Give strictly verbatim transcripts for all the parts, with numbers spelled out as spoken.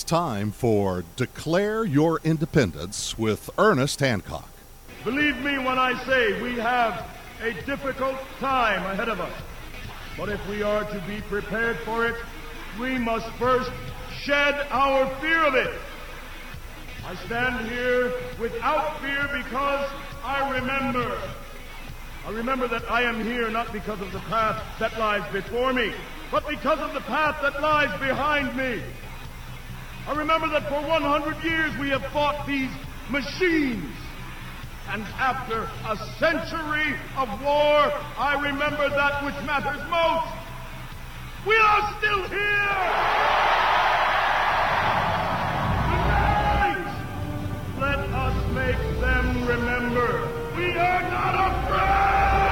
time for Declare Your Independence with Ernest Hancock. Believe me when I say we have a difficult time ahead of us. But if we are to be prepared for it, we must first shed our fear of it. I stand here without fear because I remember. I remember that I am here not because of the path that lies before me, but because of the path that lies behind me. I remember that for one hundred years we have fought these machines. And after a century of war, I remember that which matters most. We are still here! Tonight, let us make them remember we are not afraid!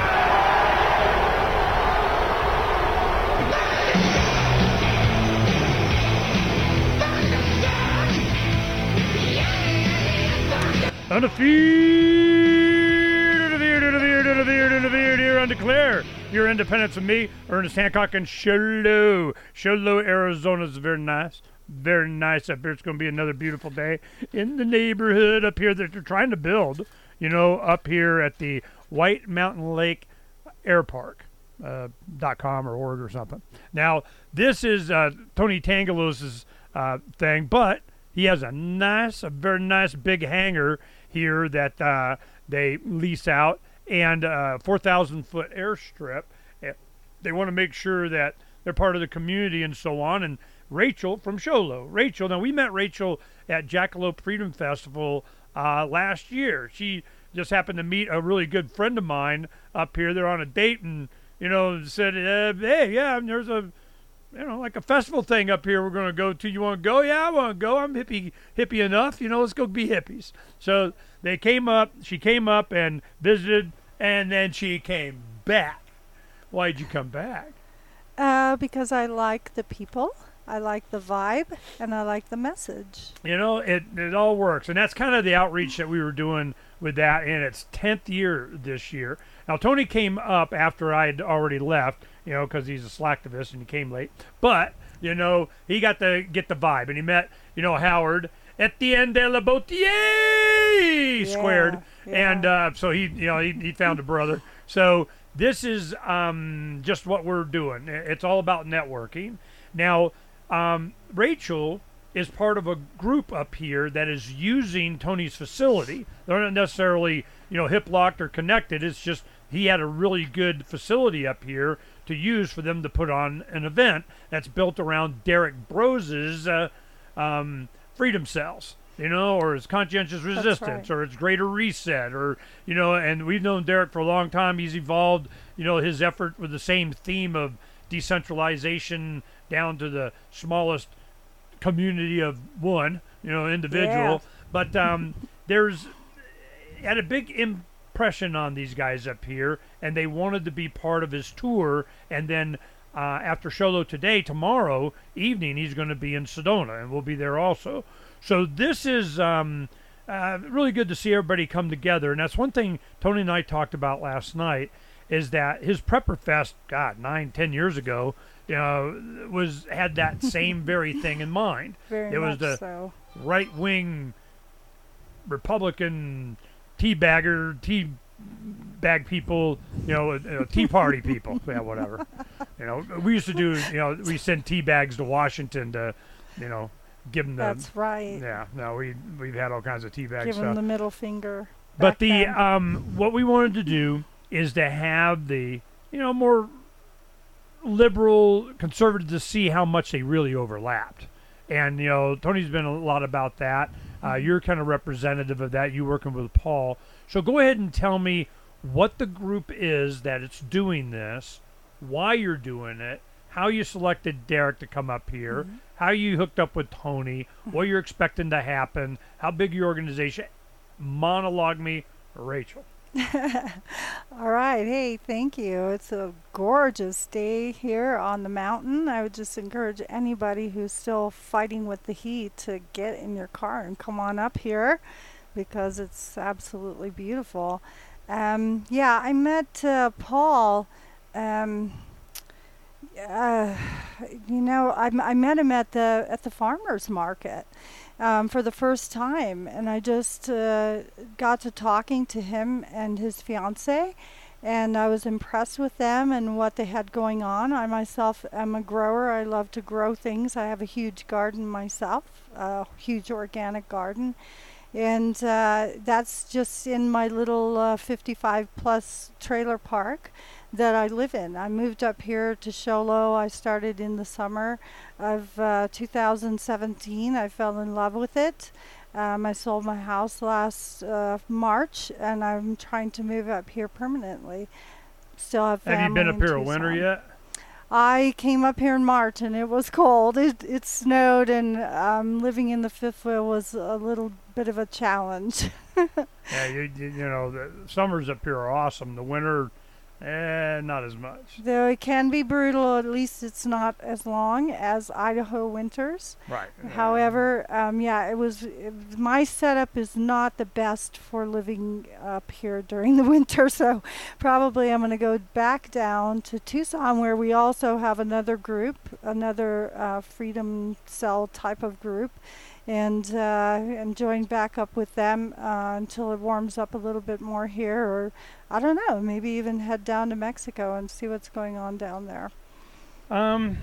Undefeated, undefeated, undefeated, undefeated, undefeated, here on Declare Your Independence with me, Ernest Hancock, in Show Low. Show Low, Arizona is very nice. Very nice up here. It's going to be another beautiful day in the neighborhood up here that they're trying to build, you know, up here at the White Mountain Lake Air Park. Uh, dot com or org or something. Now, this is uh, Tony Tangalos' uh, thing, but he has a nice, a very nice big hangar here that uh, they lease out, and a four thousand foot airstrip. They want to make sure that they're part of the community and so on. And Rachel from Show Low. Rachel, now we met Rachel at Jackalope Freedom Festival uh, last year. She just happened to meet a really good friend of mine up here. They're on a date and, you know, said, uh, hey, yeah, there's a, you know, like a festival thing up here we're going to go to. You want to go? Yeah, I want to go. I'm hippie hippie enough. You know, let's go be hippies. So they came up. She came up and visited, and then she came back. Why'd you come back? Uh, because I like the people, I like the vibe, and I like the message. You know, it, it all works. And that's kind of the outreach that we were doing with that in its tenth year this year. Now, Tony came up after I had already left, you know, because he's a slacktivist and he came late. But, you know, he got to get the vibe. And he met, you know, Howard Etienne de la Boutier yeah, squared. Yeah. And uh, so he, you know, he, he found a brother. So this is um, just what we're doing. It's all about networking. Now, um, Rachel is part of a group up here that is using Tony's facility. They're not necessarily, you know, hip-locked or connected. It's just he had a really good facility up here to use for them to put on an event that's built around Derek Brose's uh, um, Freedom Cells, you know, or his Conscientious Resistance, right. or his Greater Reset, or, you know, and we've known Derek for a long time. He's evolved, you know, his effort with the same theme of decentralization down to the smallest community of one, you know, individual. Yeah. But um, there's had a big impression on these guys up here, and they wanted to be part of his tour. And then uh, after Show Low today, tomorrow evening, he's going to be in Sedona, and we'll be there also. So this is um, uh, really good to see everybody come together. And that's one thing Tony and I talked about last night, is that his Prepper Fest, God, nine, ten years ago, you know, was had that same very thing in mind. Very it was much the so. right-wing Republican teabagger, tea bag people, you know, uh, Tea Party people, yeah, whatever. You know, we used to do, you know, we send tea bags to Washington to, you know, give them the. That's right. Yeah, no, we we've had all kinds of tea bag Give stuff. them the middle finger. But the then. um, what we wanted to do is to have the, you know, more liberal conservatives to see how much they really overlapped. And, you know, Tony's been a lot about that. Uh, you're kind of representative of that. You working with Paul. So go ahead and tell me what the group is that it's doing this, why you're doing it, how you selected Derek to come up here, mm-hmm. how you hooked up with Tony, what you're expecting to happen, how big your organization. Monologue me, Rachel. All right. Hey, thank you. It's a gorgeous day here on the mountain. I would just encourage anybody who's still fighting with the heat to get in your car and come on up here, because it's absolutely beautiful. Um, yeah, I met uh, Paul. Um, Uh, you know, I, I met him at the at the farmers market um, for the first time, and I just uh, got to talking to him and his fiance, and I was impressed with them and what they had going on. I myself am a grower. I love to grow things. I have a huge garden myself, a huge organic garden. And uh, that's just in my little uh, fifty-five plus trailer park that I live in. I moved up here to Show Low. I started in the summer of uh, two thousand seventeen. I fell in love with it. Um, I sold my house last uh, March, and I'm trying to move up here permanently. Still have family. Have you been up in here a winter Tucson. yet? I came up here in March, and it was cold. It it snowed, and um, living in the fifth wheel was a little bit of a challenge. Yeah, you, you you know the summers up here are awesome. The winter, eh, not as much. Though it can be brutal, at least it's not as long as Idaho winters. Right. However, um, yeah, it was it, my setup is not the best for living up here during the winter, so probably I'm going to go back down to Tucson, where we also have another group, another uh, Freedom Cell type of group, and uh, and join back up with them uh, until it warms up a little bit more here, or I don't know, maybe even head down to Mexico and see what's going on down there. Um,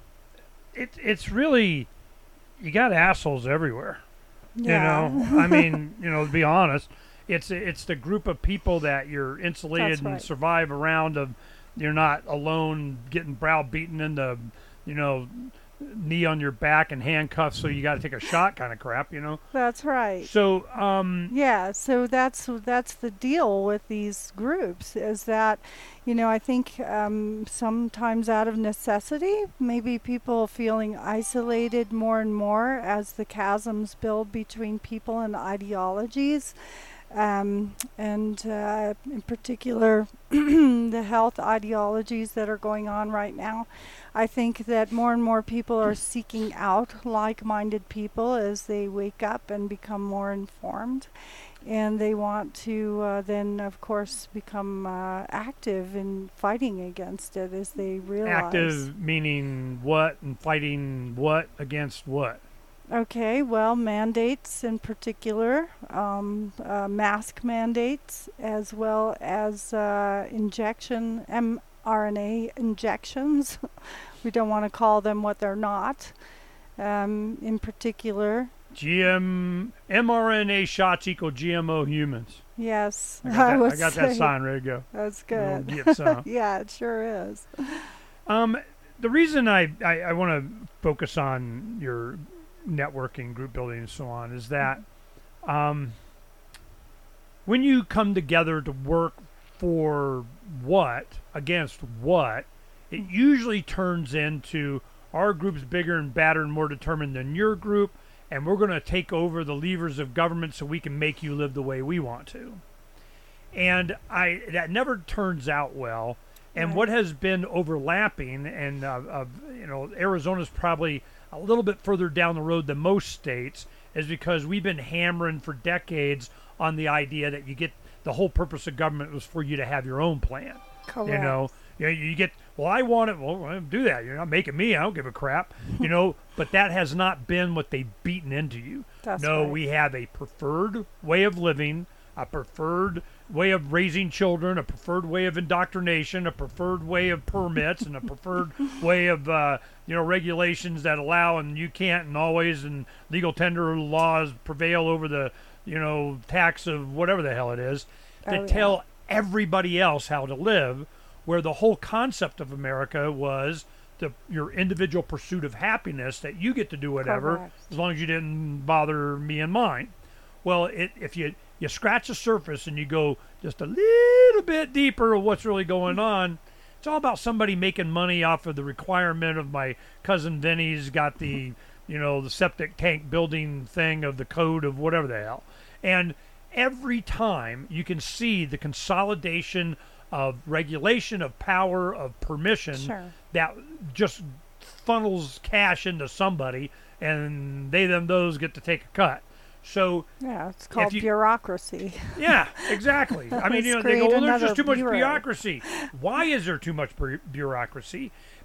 it it's really, you got assholes everywhere. Yeah. You know, I mean, you know, to be honest, it's it's the group of people that you're insulated That's and right. survive around. Of you're not alone, getting browbeaten in the, you know, knee on your back and handcuffs, so you got to take a shot kind of crap. You know. That's right. So um, Yeah, so that's that's the deal with these groups, is that, you know, I think um, sometimes out of necessity, maybe people feeling isolated more and more as the chasms build between people and ideologies. Um, and uh, in particular, the health ideologies that are going on right now. I think that more and more people are seeking out like-minded people as they wake up and become more informed. And they want to uh, then, of course, become uh, active in fighting against it as they realize. active meaning what, and fighting what against what? Okay, well, mandates in particular, um, uh, mask mandates, as well as uh, injection, mRNA injections. We don't want to call them what they're not. Um, in particular, G M mRNA shots equal G M O humans. yes, I got that, would I got that say sign ready to go. That's We'll good. get some. Yeah, it sure is. Um, the reason I, I, I want to focus on your networking, group building, and so on is that um, when you come together to work for what against what, it usually turns into our group's bigger and badder and more determined than your group, and we're going to take over the levers of government so we can make you live the way we want to. And I that never turns out well. And Right. what has been overlapping, and uh, uh, you know, Arizona's probably a little bit further down the road than most states, is because we've been hammering for decades on the idea that you get the whole purpose of government was for you to have your own plan. Correct. You know, you, you get, well, I want it. Well, well, do that. You're not making me. I don't give a crap. You know, but that has not been what they've beaten into you. That's no, right. we have a preferred way of living, a preferred way of raising children, a preferred way of indoctrination, a preferred way of permits, and a preferred way of, uh, you know, regulations that allow and you can't and always, and legal tender laws prevail over the, you know, tax of whatever the hell it is, to Oh, yeah. tell everybody else how to live, where the whole concept of America was the your individual pursuit of happiness, that you get to do whatever Correct. as long as you didn't bother me and mine. Well, it, if you you scratch the surface and you go just a little bit deeper of what's really going on, it's all about somebody making money off of the requirement of my cousin Vinny's got the, you know, the septic tank building thing of the code of whatever the hell. And every time you can see the consolidation of regulation, of power, of permission Sure. that just funnels cash into somebody, and they them those get to take a cut. So Yeah, it's called you- bureaucracy. yeah, exactly. I mean, you know, Let's they go, create well, there's just another too much bureau." bureaucracy. Why is there too much bu- bureaucracy?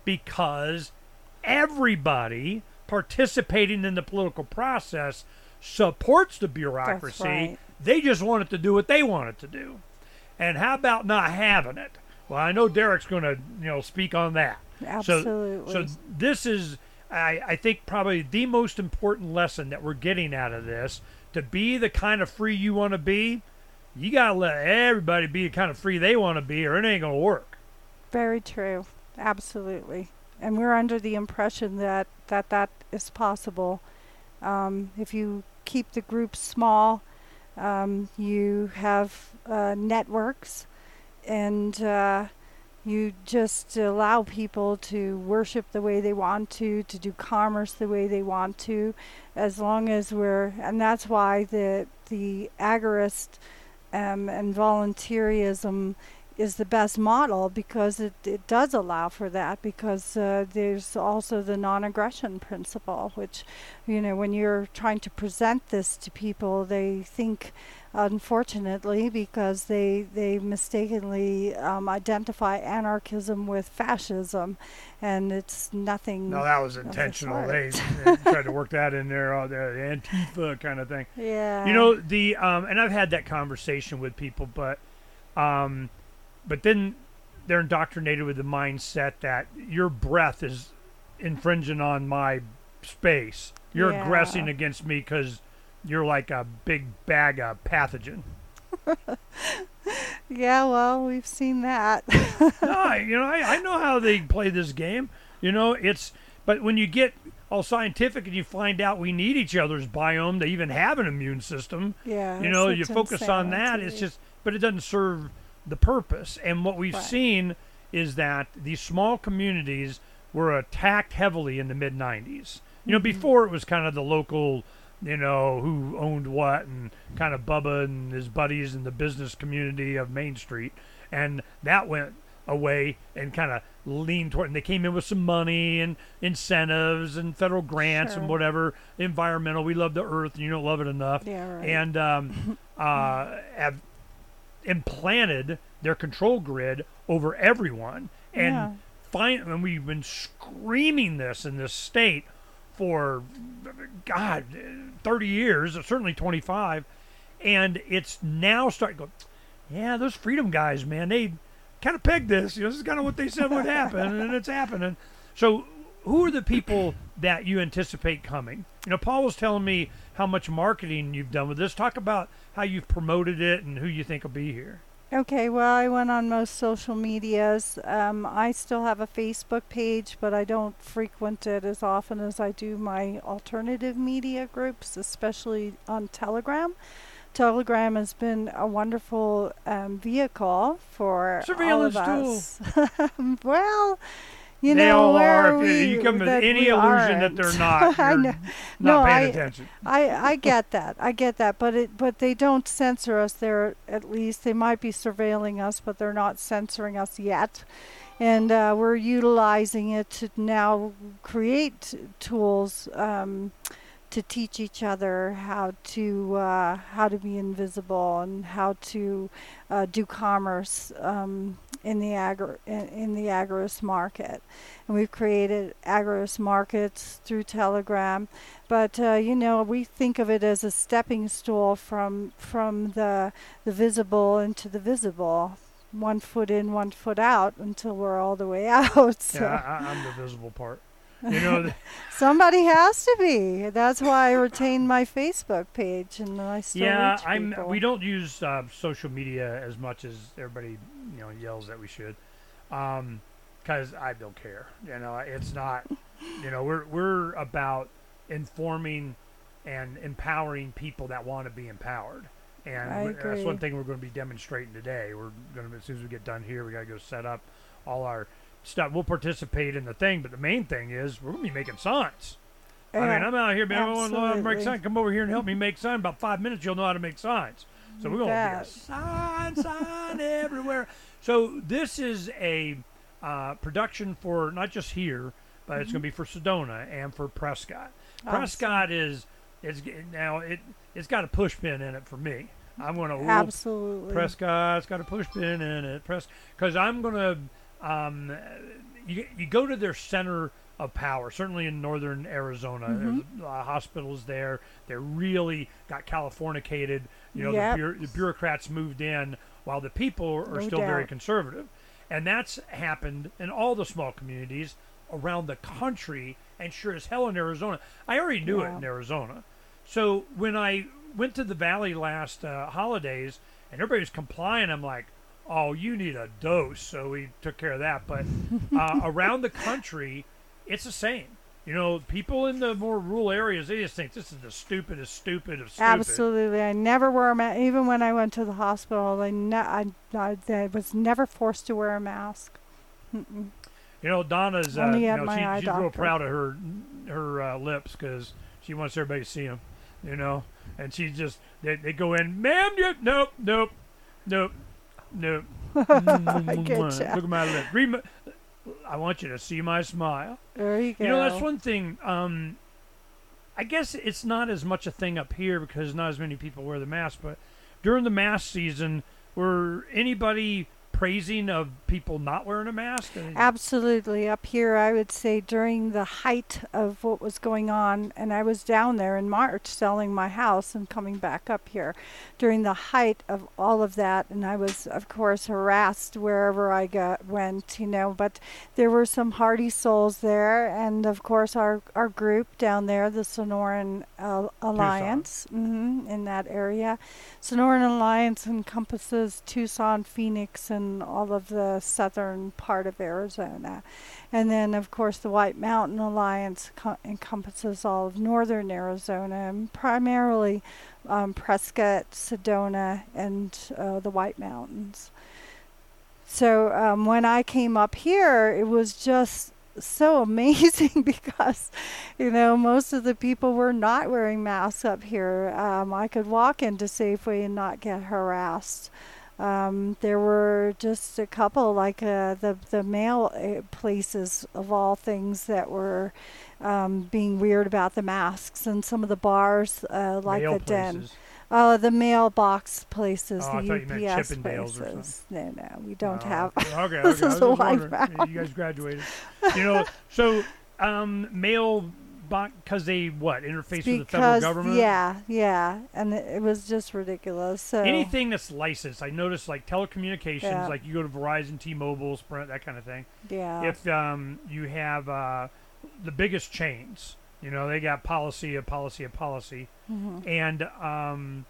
because everybody participating in the political process supports the bureaucracy. That's right. They just want it to do what they want it to do. And how about not having it? Well, I know Derek's going to, you know, speak on that. Absolutely. So, so this is, I, I think, probably the most important lesson that we're getting out of this. To be the kind of free you want to be, you got to let everybody be the kind of free they want to be, or it ain't going to work. Very true. Absolutely. And we're under the impression that that, that is possible. Um, if you keep the groups small, um, you have uh, networks, and uh, you just allow people to worship the way they want to, to do commerce the way they want to, as long as we're, and that's why the the agorist um, and volunteerism is the best model, because it, it does allow for that, because uh, there's also the non-aggression principle, which, you know, when you're trying to present this to people, they think, unfortunately, because they they mistakenly um, identify anarchism with fascism, and it's nothing. No, that was of the intentional. sort. They, they tried to work that in there, uh, the Antifa kind of thing. Yeah. You know, the um, and I've had that conversation with people, but um, but then they're indoctrinated with the mindset that your breath is infringing on my space. You're Yeah. aggressing against me because you're like a big bag of pathogen. Yeah, well, we've seen that. No, I, you know, I, I know how they play this game. You know, it's, but when you get all scientific and you find out we need each other's biome to even have an immune system, Yeah. you know, it's you such focus on that. It's insanity. just, but it doesn't serve the purpose. And what we've Right. seen is that these small communities were attacked heavily in the mid nineties. You know, Mhm. before it was kind of the local, you know, who owned what, and kind of Bubba and his buddies in the business community of Main Street. And that went away and kind of leaned toward, and they came in with some money and incentives and federal grants Sure. and whatever, environmental. We love the earth, and you don't love it enough. Yeah, right. And um, uh, have implanted their control grid over everyone. And Yeah. find, and we've been screaming this in this state for, God, thirty years, or certainly twenty-five, and it's now starting to go, yeah, those freedom guys, man, they kind of pegged this. You know, this is kind of what they said would happen, and it's happening. So who are the people that you anticipate coming? You know, Paul was telling me how much marketing you've done with this. Talk about how you've promoted it and who you think will be here. Okay, well, I went on most social medias. Um, I still have a Facebook page, but I don't frequent it as often as I do my alternative media groups, especially on Telegram. Telegram has been a wonderful um, vehicle for Surveillance all tool. of us. Well, you They know, all where are. If we, you come with that any we illusion that they're aren't. not, I you're know. not No, paying I- attention. I, I get that. I get that. But it but they don't censor us there, at least. They might be surveilling us, but they're not censoring us yet. And uh, we're utilizing it to now create tools um, to teach each other how to uh, how to be invisible and how to uh, do commerce um, in the agri- in, in the agorist market. And we've created agorist markets through Telegram. But uh, you know, we think of it as a stepping stool from from the the visible into the visible, one foot in, one foot out, until we're all the way out. So Yeah, I, I'm the visible part. You know, th- somebody has to be. That's why I retained my Facebook page, and I still yeah, reach I'm. people. We don't use uh, social media as much as everybody, you know, yells that we should, because I don't care. You know, it's not. You know, we're we're about informing and empowering people that want to be empowered. And I we- that's agree. one thing we're going to be demonstrating today. We're going to, as soon as we get done here, we got to go set up all our stuff. We'll participate in the thing, but the main thing is we're going to be making signs. I mean, Yeah, I'm out here, man. I want to make absolutely. signs. Come over here and help me make signs. About five minutes, you'll know how to make signs. So we're going to be a bet. sign, sign everywhere. So this is a uh, production for not just here, but it's going to be for Sedona and for Prescott. Awesome. Prescott is is now it it's got a push pin in it for me. I'm going to Absolutely. Prescott's got a push pin in it. Press because I'm going to. Um, you you go to their center of power. Certainly in northern Arizona, Mm-hmm. there's uh, hospitals there. They're really got Californicated. You know, Yep. the, bureau- the bureaucrats moved in while the people are No still very doubt. conservative, and that's happened in all the small communities around the country, and sure as hell in Arizona. I already knew it Yeah. in Arizona. So when I went to the valley last uh, holidays and everybody was complying, I'm like, oh, you need a dose. So we took care of that. But uh, around the country, it's the same. You know, people in the more rural areas, they just think this is the stupidest stupid of stupid. Absolutely. I never wear a mask. Even when I went to the hospital, I, ne- I, I, I was never forced to wear a mask. Mm-mm. You know, Donna's, uh, Only you at know, my she, eye she's real doctor. proud of her her uh, lips because she wants everybody to see them, you know. And she's just, they, they go in, ma'am, you, nope, nope, nope, nope. I get Look ya. at my lips. Read my, I want you to see my smile. There you go. You know, that's one thing. Um, I guess it's not as much a thing up here because not as many people wear the mask. But during the mask season, were anybody praising of people not wearing a mask? I mean, Absolutely. Up here, I would say during the height of what was going on, and I was down there in March selling my house and coming back up here during the height of all of that. And I was, of course, harassed wherever I got, went, you know, but there were some hardy souls there. And of course, our, our group down there, the Sonoran uh, Alliance, hmm in that area. Sonoran Alliance encompasses Tucson, Phoenix, and all of the southern part of Arizona. And then, of course, the White Mountain Alliance co- encompasses all of northern Arizona, and primarily um, Prescott, Sedona, and uh, the White Mountains. So um, when I came up here, it was just so amazing because, you know, most of the people were not wearing masks up here. Um, I could walk into Safeway and not get harassed. Um, there were just a couple, like uh, the the mail uh, places of all things, that were um, being weird about the masks, and some of the bars, uh, like mail the Den, places. uh, the mailbox places, Oh, I the thought you meant U P S Chippendales or places. No, no, we don't Oh, have. Okay, okay. This I is was the just White wondering. Mountain. You guys graduated. You know, so um, mail because they what interface with the federal Because government. yeah, yeah, and it, it was just ridiculous. So Anything that's licensed, I noticed, like telecommunications, Yeah. like you go to Verizon, T-Mobile, Sprint, that kind of thing. yeah, If um, you have uh, the biggest chains, you know, they got policy, a policy, a policy, hmm and um,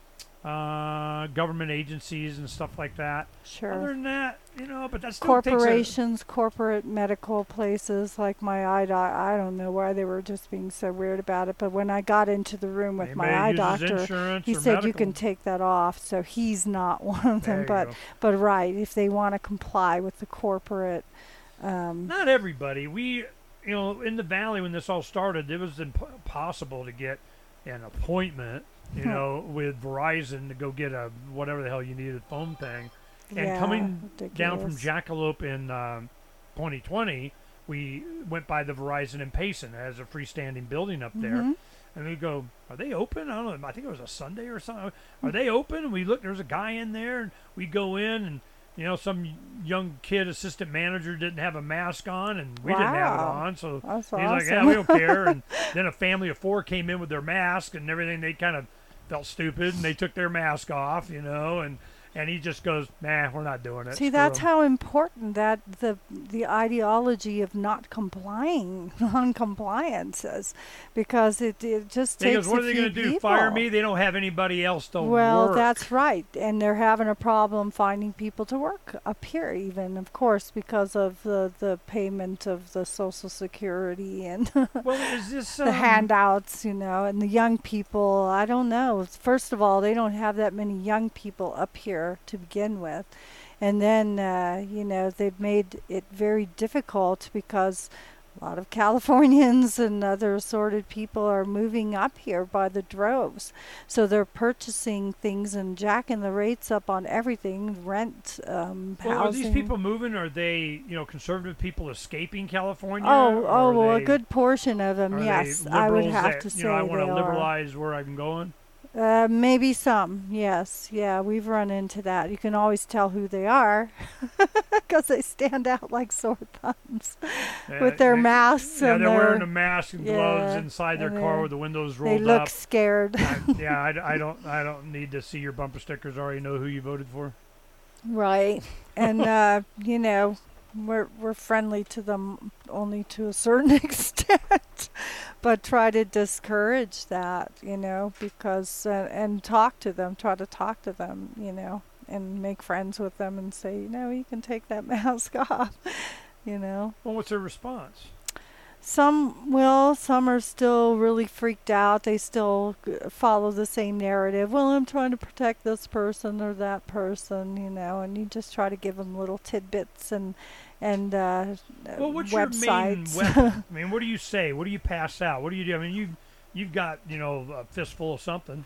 uh, government agencies and stuff like that. sure. Other than that, you know, but that still takes a, Corporations, corporate medical places like my eye doc. I don't know why they were just being so weird about it, but when I got into the room with anybody my eye uses doctor, insurance he or said you medical. can take that off. So he's not one of There them, you but go. but right, if they want to comply with the corporate. Um, Not everybody. We, you know, in the valley when this all started, it was imp- impossible to get an appointment, you Hmm. know, with Verizon to go get a whatever the hell you needed phone thing. And yeah, coming down from ridiculous. Jackalope in um, twenty twenty, we went by the Verizon in Payson. It has a freestanding building up there. Mhm. And we go, are they open? I don't know. I think it was a Sunday or something. Are they open? And we look, there's a guy in there. And we go in and, you know, some young kid assistant manager didn't have a mask on and we didn't have it Wow. on. So That's he's like, yeah, awesome. we don't care. And then a family of four came in with their mask and everything. They kind of felt stupid and they took their mask off, you know, and, and he just goes, nah, we're not doing it. See, Screw that's 'em." how important that the the ideology of not complying, non-compliance is, because it it just He takes goes, what a are they few going to do? Fire people. me? They don't have anybody else to Well, work. that's right, and they're having a problem finding people to work up here, even of course because of the the payment of the Social Security and Well, is this the um, handouts, you know, and the young people. I don't know. First of all, they don't have that many young people up here to begin with. And then, uh, you know, they've made it very difficult because a lot of Californians and other assorted people are moving up here by the droves. So they're purchasing things and jacking the rates up on everything, rent, um, Well, are housing. these people moving? Are they, you know, conservative people escaping California? Oh, Or oh, are well, they- a good portion of them, are they yes, I would liberals have that, to say you know, I want they to are. liberalize where I'm going. Uh, maybe some, yes. Yeah, we've run into that. You can always tell who they are because they stand out like sore thumbs with their they, masks yeah, and they're their, wearing a mask and gloves yeah, inside their and car they're- with the windows they rolled look up. scared. I, yeah, I, I don't I don't need to see your bumper stickers. I already know who you voted for. Right. And, uh, you know, we're, we're friendly to them only to a certain extent, but try to discourage that, you know, because, uh, and talk to them, try to talk to them, you know, and make friends with them and say, you know, you can take that mask off, you know. Well, what's their response? Some will, some are still really freaked out. They still g- follow the same narrative. Well, I'm trying to protect this person or that person, you know, and you just try to give them little tidbits and and uh, Well, what's websites. your main weapon? I mean, what do you say? What do you pass out? What do you do? I mean, you you've got you know a fistful of something.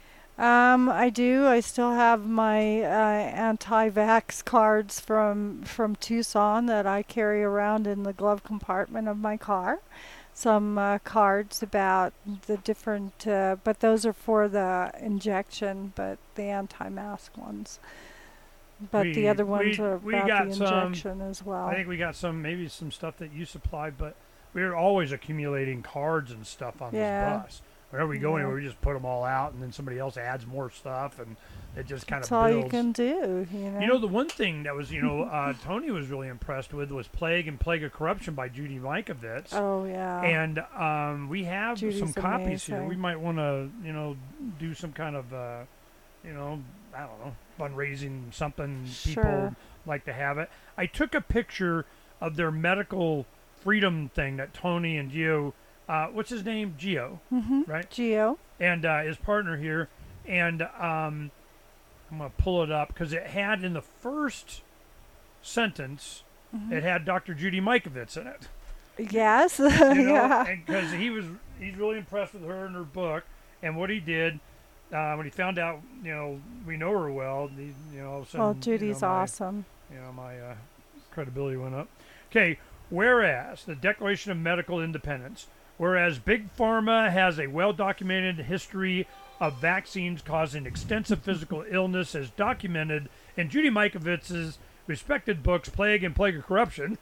Um, I do. I still have my uh, anti-vax cards from from Tucson that I carry around in the glove compartment of my car. Some uh, cards about the different, uh, but those are for the injection, but the anti-mask ones. But the We- other ones we- are we about got the some- injection as well. I think we got some maybe some stuff that you supplied, but we're always accumulating cards and stuff on Yeah. this bus. Whenever we go Yeah. anywhere, we just put them all out, and then somebody else adds more stuff, and it just kind That's of all builds. you can do, you know. You know, the one thing that was, you know, uh, Tony was really impressed with was Plague and Plague of Corruption by Judy Mikovits. Oh yeah. And um, we have Judy's some copies here. amazing. We might want to, you know, do some kind of, uh, you know, I don't know, fundraising something. People Sure. like to have it. I took a picture of their medical freedom thing that Tony and Gio, uh, what's his name? Gio, Mm-hmm. right? Geo. And uh, his partner here. And um, I'm going to pull it up because it had in the first sentence, Mhm. it had Doctor Judy Mikovits in it. Yes. You know, yeah. because he was he's really impressed with her and her book and what he did uh, when he found out. You know, we know her well. He, you know, all of a sudden, Well, you Judy's know, my, awesome. You know, my uh, credibility went up. Okay, whereas the Declaration of Medical Independence, whereas Big Pharma has a well-documented history of vaccines causing extensive physical illness, as documented in Judy Mikovitz's respected books, Plague and Plague of Corruption.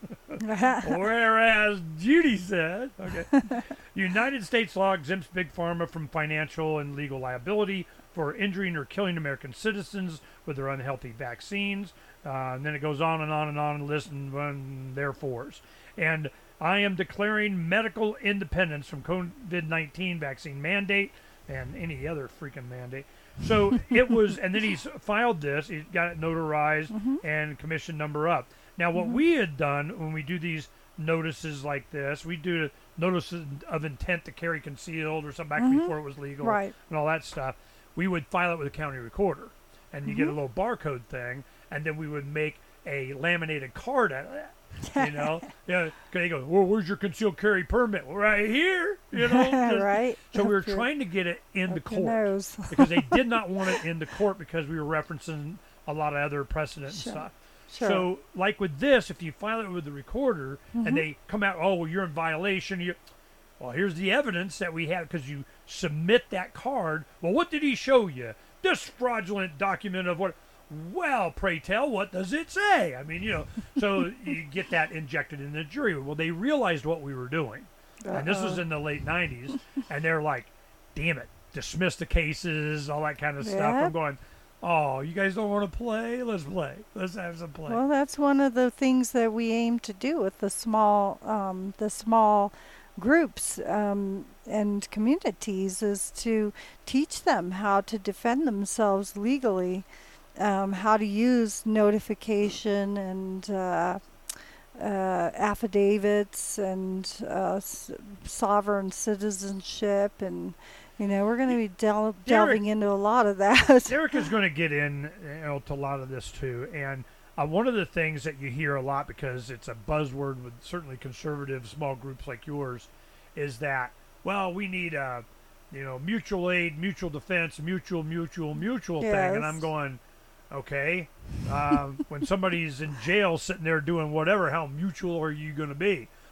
Whereas Judy said, okay, United States law exempts Big Pharma from financial and legal liability for injuring or killing American citizens with their unhealthy vaccines. Uh, and then it goes on and on and on and lists and run therefores. And I am declaring medical independence from COVID nineteen vaccine mandate and any other freaking mandate. So it was, and then he's filed this, he got it notarized Mhm. and commission number up. Now, what Mhm. we had done when we do these notices like this, we do notices of intent to carry concealed or something back Mhm. before it was legal Right. and all that stuff. We would file it with the county recorder, and you get a Mhm. little barcode thing, and then we would make a laminated card out of that. You know, yeah. They go, well, where's your concealed carry permit? Well, right here. You know, just- right. So we were Up your- trying to get it into up your court nose. because they did not want it into court because we were referencing a lot of other precedent Sure. and stuff. Sure. So, like with this, if you file it with the recorder Mhm. and they come out, oh, well, you're in violation. You, well, here's the evidence that we have because you submit that card. Well, what did he show you? This fraudulent document of what? Well, pray tell, what does it say? I mean, you know, so you get that injected in the jury. Well, they realized what we were doing. And this was Uh-oh. in the late nineties. And they're like, damn it, dismiss the cases, all that kind of stuff. Yeah. I'm going, oh, you guys don't want to play? Let's play. Let's have some play. Well, that's one of the things that we aim to do with the small, um, the small groups um, and communities is to teach them how to defend themselves legally, um, how to use notification and uh, uh, affidavits and uh, s- sovereign citizenship, and you know we're going to be del- Derek- delving into a lot of that. Eric is going to get in you know, to a lot of this too. And uh, one of the things that you hear a lot, because it's a buzzword with certainly conservative small groups like yours, is that, well, we need a you know mutual aid, mutual defense, mutual, mutual, mutual thing. And I'm Yes. going, okay, um, when somebody's in jail sitting there doing whatever, how mutual are you going to be?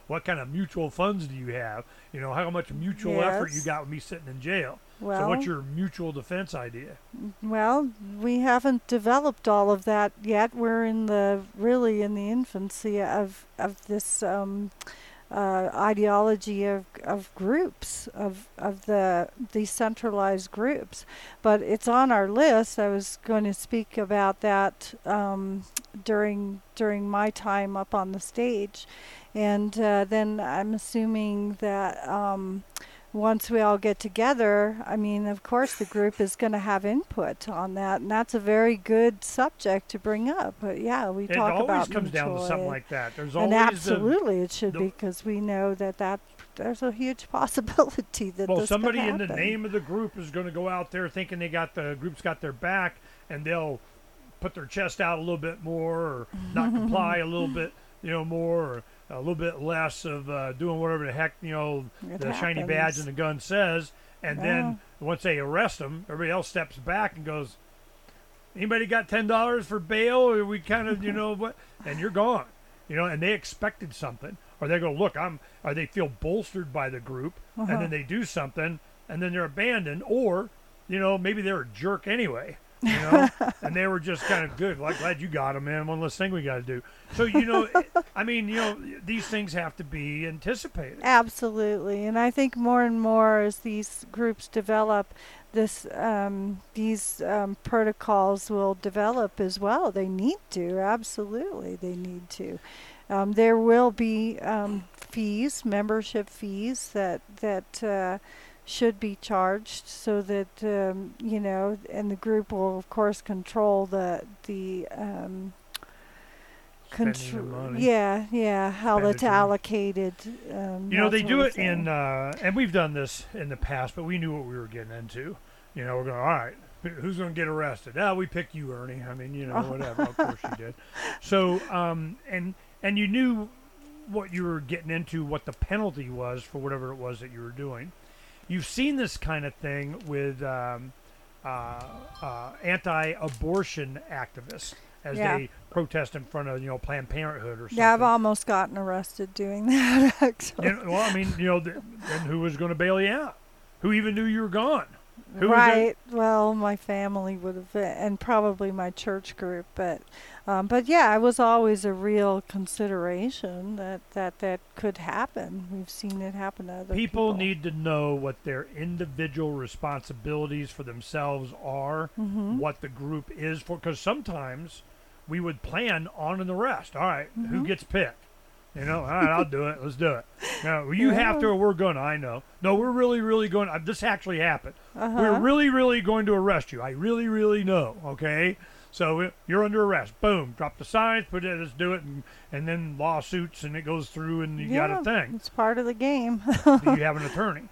what kind of mutual funds do you have? You know, how much mutual effort you Yes. got with me sitting in jail. So Well, what's your mutual defense idea? well, we haven't developed all of that yet. We're in the really in the infancy of of this um, uh, ideology of of groups of of the decentralized groups. But it's on our list. I was going to speak about that um, during during my time up on the stage, and uh, then I'm assuming that. Um, Once we all get together, I mean, of course, the group is going to have input on that, and that's a very good subject to bring up. But yeah, we It talk always about comes down to mutual something aid. like that. There's And always absolutely, it should the- be, because we know that that there's a huge possibility that the well, this could somebody in the happen. name of the group is going to go out there thinking they got the group's got their back, and they'll put their chest out a little bit more, or not comply a little bit, you know, more, or a little bit less of uh, doing whatever the heck, you know, It the shiny badge happens. and the gun says. And Yeah. then once they arrest them, everybody else steps back and goes, anybody got ten dollars for bail? Or we kind of, you know, what? And you're gone. You know, and they expected something. Or they go, look, I'm, or they feel bolstered by the group, Uh-huh. and then they do something, and then they're abandoned. Or, you know, maybe they're a jerk anyway. You know, and they were just kind of good. Like, glad you got them, man. One less thing we got to do. So, you know, I mean, you know, these things have to be anticipated. Absolutely, and I think more and more as these groups develop, this um, these um, protocols will develop as well. They need to, absolutely, they need to. Um, there will be um, fees, membership fees that that uh, should be charged, so that um, you know, and the group will of course control the the. Um, Spending the Contr- money. yeah, yeah, how it's Expenditure. allocated. Um, You know, that they sort do of it thing. in, uh, and we've done this in the past, but we knew what we were getting into. You know, we're going, all right, who- who's going to get arrested? Ah, we picked you, Ernie. I mean, you know, whatever. Of course you did. So, um, and and you knew what you were getting into, what the penalty was for whatever it was that you were doing. You've seen this kind of thing with um, uh, uh, anti-abortion activists as Yeah. they protest in front of, you know, Planned Parenthood or something. Yeah, I've almost gotten arrested doing that, actually. You know, well, I mean, you know, th- then who was going to bail you out? Who even knew you were gone? Who was gonna- Right. Well, my family would have, and probably my church group, but, um, but yeah, it was always a real consideration that that that could happen. We've seen it happen to other people. People need to know what their individual responsibilities for themselves are, Mhm. what the group is for. Because sometimes we would plan on an arrest. All right, Mm-hmm. who gets picked? You know, all right, I'll do it. Let's do it. No, you have to, or we're going to. I know. No, we're really, really going to. This actually happened. Uh-huh. We're really, really going to arrest you. I really, really know. Okay? So uh, you're under arrest. Boom. Drop the signs, put it, let's do it. And, and then lawsuits, and it goes through, and you yeah, got a thing. It's part of the game. Do you have an attorney?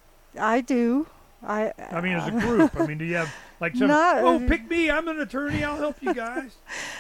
I do. I. I mean, as a group. I mean, do you have, like, some, Not- oh, pick me. I'm an attorney. I'll help you guys.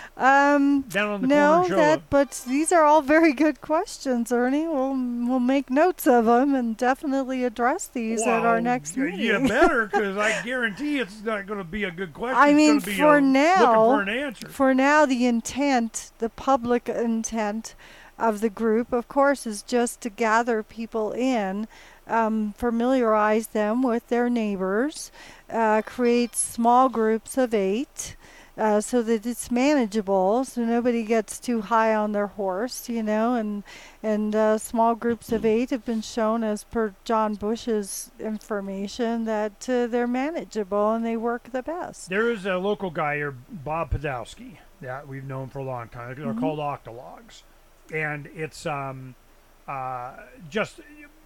Um. Down on the No, corner show. that, but these are all very good questions, Ernie. We'll we'll make notes of them and definitely address these at our Well, next y- meeting. You better, because I guarantee it's not going to be a good question. I It's mean, gonna be for a, now- looking for an answer. For now, the intent, the public intent of the group, of course, is just to gather people in, um, familiarize them with their neighbors, uh, create small groups of eight. Uh, so that it's manageable, so nobody gets too high on their horse, you know, and and uh, small groups of eight have been shown, as per John Bush's information, that uh, they're manageable and they work the best. There is a local guy here, Bob Podolsky, that we've known for a long time. They're Mhm. called Octologs. And it's um, uh, just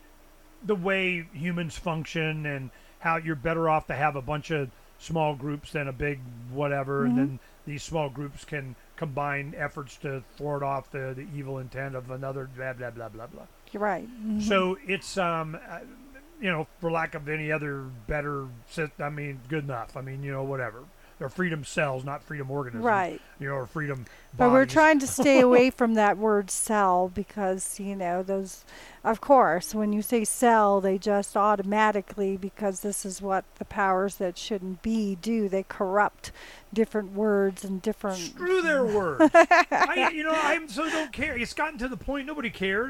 the way humans function and how you're better off to have a bunch of small groups than a big whatever. Mhm. And then these small groups can combine efforts to thwart off the, the evil intent of another, blah, blah, blah, blah, blah. You're right. Mhm. So it's, um, uh, you know, for lack of any other better, sit- I mean, good enough. I mean, you know, whatever. They're freedom cells, not freedom organisms. Right. You know, or freedom But we're bodies. trying to stay away from that word cell because, you know, those, of course, when you say cell, they just automatically, because this is what the powers that shouldn't be do, they corrupt different words and different. Screw their words. I, you know, I so don't care. It's gotten to the point nobody cares.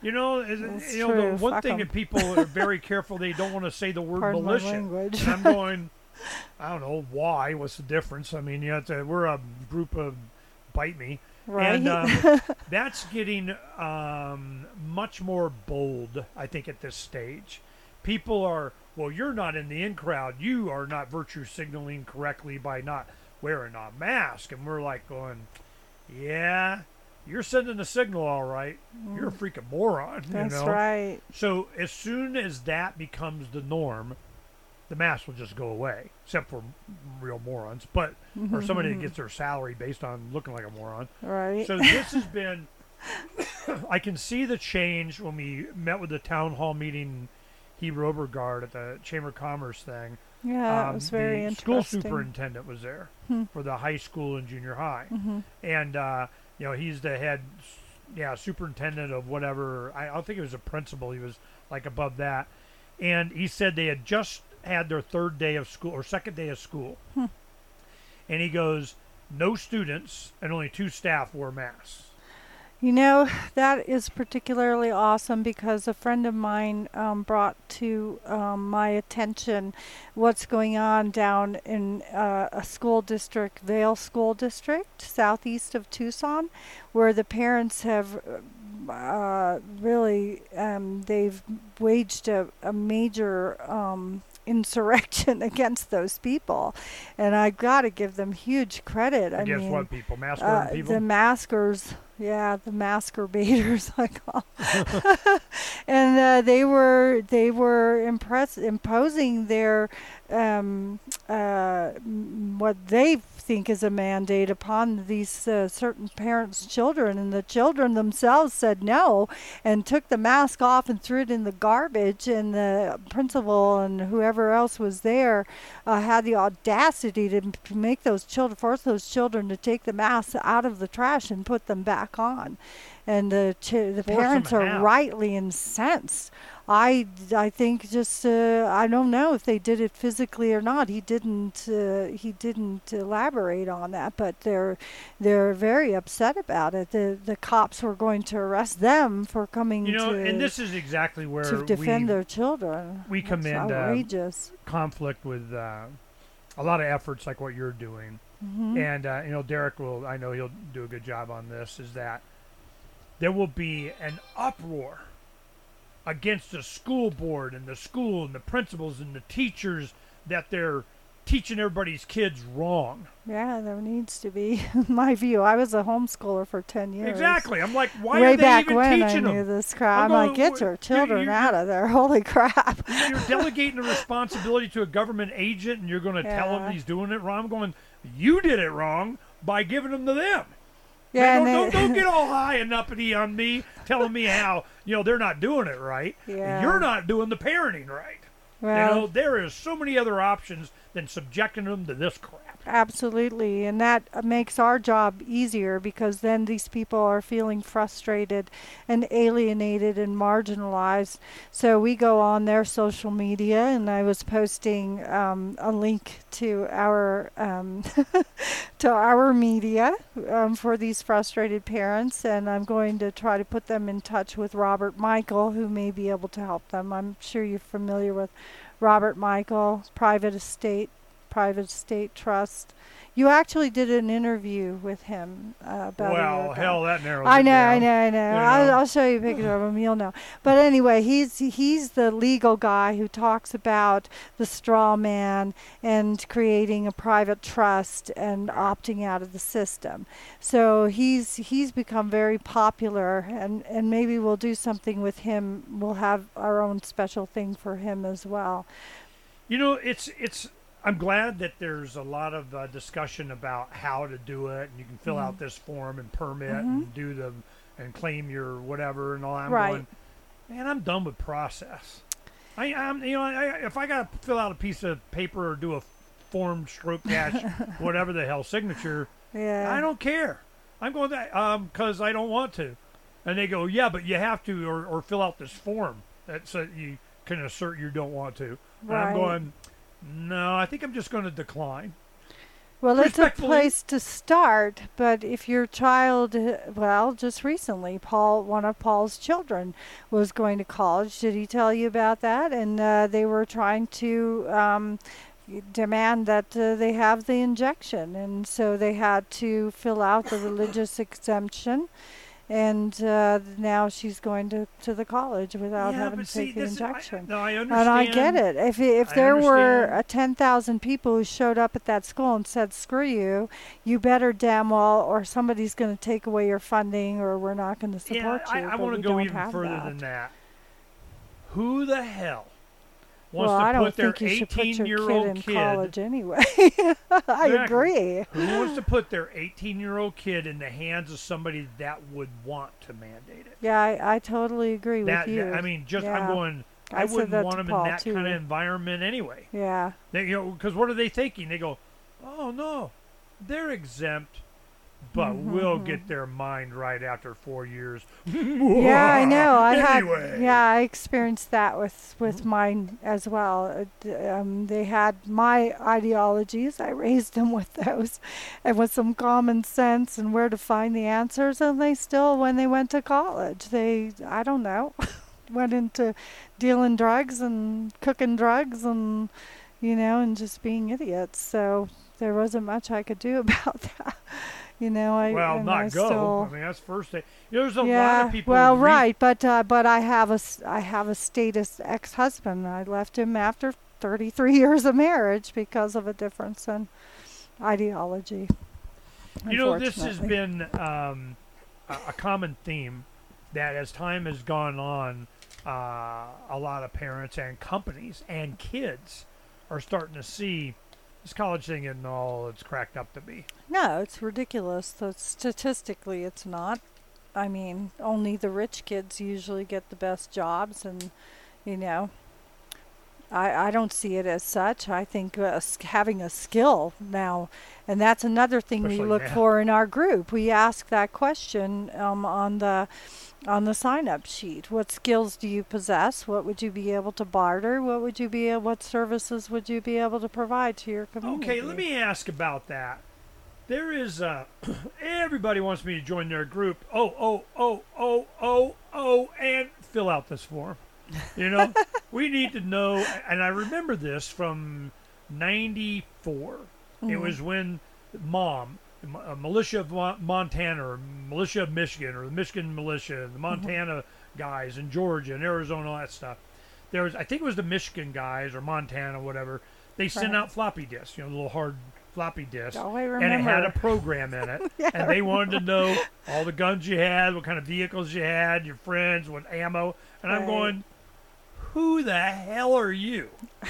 You know, is- That's you know true. the one Fuck thing 'em. that people are very careful, they don't want to say the word Pardon my militia. language. And I'm going, I don't know why. What's the difference? I mean, you have to, we're a group of bite me. Right. And um, that's getting um, much more bold, I think, at this stage. People are, well, you're not in the in crowd. You are not virtue signaling correctly by not wearing a mask. And we're like going, yeah, you're sending a signal all right. You're a freaking moron. That's you know? right. So as soon as that becomes the norm, the mask will just go away, except for real morons, but or somebody that gets their salary based on looking like a moron. Right. So this has been, I can see the change when we met with the town hall meeting, Heber Obergard at the Chamber of Commerce thing. Yeah, it Um, was very the interesting. school superintendent was there Hmm. for the high school and junior high, Mm-hmm. and uh, you know he's the head, yeah, superintendent of whatever. I, I don't think it was a principal. He was like above that, and he said they had just had their third day of school or second day of school, Hmm. and he goes, no students and only two staff wore masks. You know, that is particularly awesome because a friend of mine um, brought to um, my attention what's going on down in uh, a school district, Vale School District, southeast of Tucson, where the parents have uh, really, um, they've waged a, a major um, insurrection against those people. And I got to give them huge credit. I Against mean, what people? Mask uh, wearing people? the maskers. Yeah, the masturbators, I call. And uh, they were they were impress imposing their um, uh, m- what they think is a mandate upon these uh, certain parents' children, and the children themselves said no and took the mask off and threw it in the garbage. And the principal and whoever else was there uh, had the audacity to m- make those children force those children to take the masks out of the trash and put them back on. And the ch- the Force parents them are how? rightly incensed. I, I think just uh, I don't know if they did it physically or not. He didn't uh, he didn't elaborate on that, but they're they're very upset about it. The the cops were going to arrest them for coming You know, to and this is exactly where to defend we their children. we That's commend, uh, outrageous. conflict with uh, a lot of efforts like what you're doing. Mhm. And uh, you know, Derek will. I know he'll do a good job on this. Is that there will be an uproar against the school board and the school and the principals and the teachers that they're teaching everybody's kids wrong. Yeah, there needs to be. In my view, I was a homeschooler for ten years. Exactly. I'm like, why Way are they back even when I teaching knew them? this crap, I'm I'm like, going, get "Wh- your you're- children you're- out of there! Holy crap! You're delegating the responsibility to a government agent, and you're going to tell him Yeah. he's doing it wrong. I'm going, you did it wrong by giving them to them. Yeah, Man, and don't, they- don't, don't get all high and uppity on me, telling me how you know they're not doing it right. Yeah. You're not doing the parenting right. well, you know, there is so many other options than subjecting them to this crap. absolutely, and that uh, makes our job easier because then these people are feeling frustrated and alienated and marginalized. So we go on their social media, and I was posting um, a link to our um, to our media um, for these frustrated parents, and I'm going to try to put them in touch with Robert Michael, who may be able to help them. I'm sure you're familiar with Robert Michael, private estate, private estate trust. You actually did an interview with him uh, about a year Well, ago. hell, that narrows I it know, I down. know, I know. You I'll, know. I'll show you a picture of him. You'll know. But anyway, he's he's the legal guy who talks about the straw man and creating a private trust and opting out of the system. So he's he's become very popular, and and maybe we'll do something with him. We'll have our own special thing for him as well. You know, it's it's. I'm glad that there's a lot of uh, discussion about how to do it, and you can fill Mhm. out this form and permit Mhm. and do the and claim your whatever and all. I'm Right. going, man, I'm done with process. I, I'm, you know, I, if I got to fill out a piece of paper or do a form, stroke dash, whatever the hell signature, Yeah. I don't care. I'm going that um because I don't want to, and they go, yeah, but you have to, or, or fill out this form that so you can assert you don't want to. And I'm Right. going, no, I think I'm just going to decline. Well, it's a Respectfully. place to start, but if your child, uh, well, just recently, Paul, one of Paul's children, was going to college. Did he tell you about that? And uh, they were trying to um, demand that uh, they have the injection, and so they had to fill out the religious exemption. And uh, now she's going to, to the college without Yeah, having but to see, take the this is- I- injection. no, I And I understand. get it. If if I there were understand. uh, ten thousand people who showed up at that school and said, "Screw you," you better damn well, or somebody's going to take away your funding, or we're not going to Yeah, support I, you. I but want to we go don't even have further that. than that. Who the hell wants Well, to I don't put their think you should put your kid eighteen-year-old in kid? college anyway. I Exactly. agree. Who wants to put their eighteen-year-old kid in the hands of somebody that would want to mandate it? Yeah, I, I totally agree That, with you. that- I mean, just I'm Yeah. going. I I, said wouldn't that want to them Paul, in that too. kind of environment anyway. Yeah. They, you know, because what are they thinking? They go, "Oh no, they're exempt, but we'll get their mind right after four years." Yeah, I know. I Anyway. had. Yeah, I experienced that with with mine as well. Uh, d- Um, they had my ideologies. I raised them with those, and with some common sense and where to find the answers. And they still, when they went to college, they I don't know, went into dealing drugs and cooking drugs and you know and just being idiots. So there wasn't much I could do about that. You know, I Well, and not I go. Still, I mean, that's first thing. There's a yeah, lot of people. well, re- right, but uh, but I have a s- I have a status ex-husband. I left him after thirty-three years of marriage because of a difference in ideology. You know, this has unfortunately. been um, a, a common theme that as time has gone on, uh, a lot of parents and companies and kids are starting to see this college thing isn't all it's cracked up to be. No, it's ridiculous. So statistically, it's not. I mean, only the rich kids usually get the best jobs, and you know, I I don't see it as such. I think uh, s- having a skill now, and that's another thing we Especially look now. for in our group. We ask that question um, on the on the sign-up sheet. What skills do you possess? What would you be able to barter? What would you be? a- What services would you be able to provide to your community? Okay, let me ask about that. There is uh, everybody wants me to join their group. Oh, oh, oh, oh, oh, oh, and fill out this form. You know, we need to know. And I remember this from ninety-four. It was when Mom, M- uh, militia of Mon- Montana, or militia of Michigan, or the Michigan militia, the Montana guys, and Georgia and Arizona, all that stuff. There was, I think it was the Michigan guys or Montana, whatever. They sent Right. out floppy disks, you know, little hard floppy disks, Oh, I and it had a remember. program in it, and they wanted to know all the guns you had, what kind of vehicles you had, your friends, what ammo, and I'm Right. going, who the hell are you?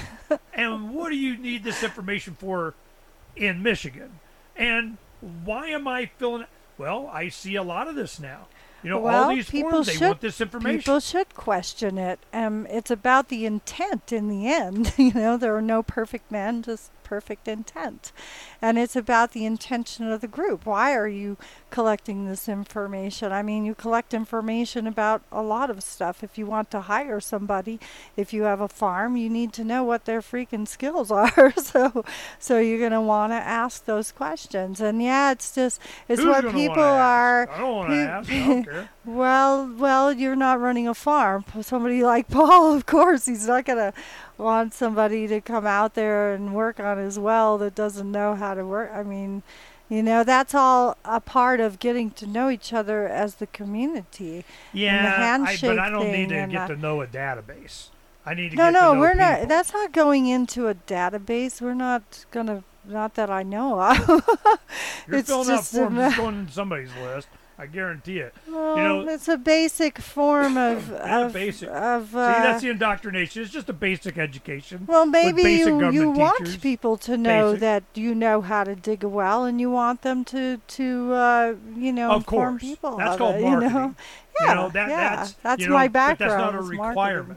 And what do you need this information for in Michigan? And why am I filling it? Well, I see a lot of this now. You know, Well, all these people forms, they should- want this information. People should question it. Um, it's about the intent in the end. You know, there are no perfect men, just perfect intent. And it's about the intention of the group. Why are you collecting this information? I mean, you collect information about a lot of stuff. If you want to hire somebody, if you have a farm, you need to know what their freaking skills are. so so you're going to want to ask those questions. And yeah, it's just it's Who's what gonna people wanna are ask? I don't want to peop- ask. I don't care. Well, well, you're not running a farm. Somebody like Paul, of course, he's not gonna want somebody to come out there and work on his well that doesn't know how to work. I mean, you know, that's all a part of getting to know each other as the community. Yeah, I, but handshake I don't need thing to and get the- to know a database. I need to No, get no, to know we're people. not. That's not going into a database. We're not gonna. Not that I know of. You're it's filling out just a forms ma- that's going in somebody's list. I guarantee it. Well, know- it's a basic form of Yeah, of, basic. of See, uh, that's the indoctrination. It's just a basic education. Well, with maybe basic you, you government want teachers. people to know Basic. that you know how to dig a well, and you want them to to uh, you know Of inform course. people. That's of called it, you marketing. know? You Yeah, know, that, yeah, that's, you know, my but background. that's not a is marketing. requirement.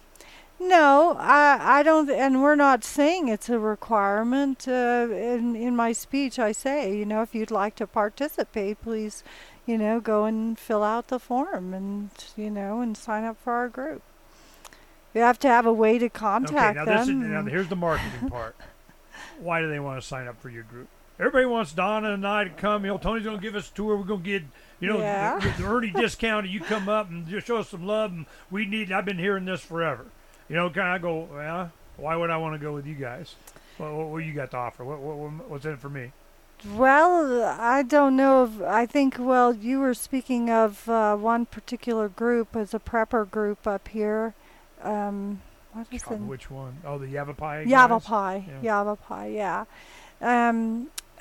No, I I don't, and we're not saying it's a requirement. Uh, in in my speech, I say, you know, if you'd like to participate, please, you know, go and fill out the form, and you know, and sign up for our group. You have to have a way to Okay, contact now, this is, them. now and- here's the marketing part. Why do they want to sign up for your group? everybody wants Donna and I to come. You know, Tony's gonna give us a tour. We're gonna get, you know, Yeah. the, the early discount. And you come up and just show us some love. And we need. I've been hearing this forever. You know, kind of go. Well, why would I want to go with you guys? What, what, what you got to offer? What, what, what's in it for me? Well, I don't know if I think. Well, you were speaking of uh, one particular group as a prepper group up here. Um, what is Oh, it? which one? Oh, the Yavapai. guys? Yavapai, Yeah. Yavapai, yeah. Um, uh,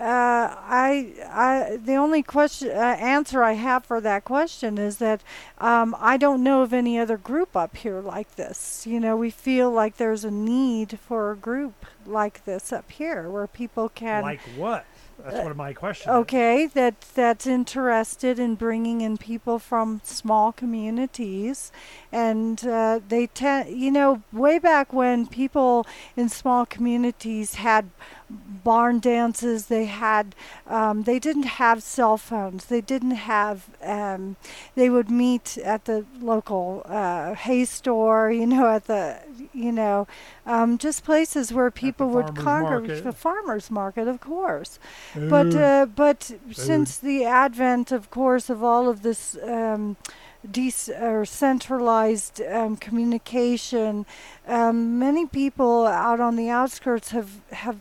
I, I, the only question, uh, answer I have for that question is that um, I don't know of any other group up here like this. You know, we feel like there's a need for a group like this up here where people can. Like what? That's one of my questions. Okay, that that's interested in bringing in people from small communities, and uh, they tend, you know, way back when people in small communities had barn dances, they had, um, they didn't have cell phones, they didn't have, um, they would meet at the local uh, hay store, you know, at the, you know, um, just places where people would farmer's congregate. market. The farmers market, of course. But uh, but since the advent, of course, of all of this um, dec- or centralized um, communication, um, many people out on the outskirts have have.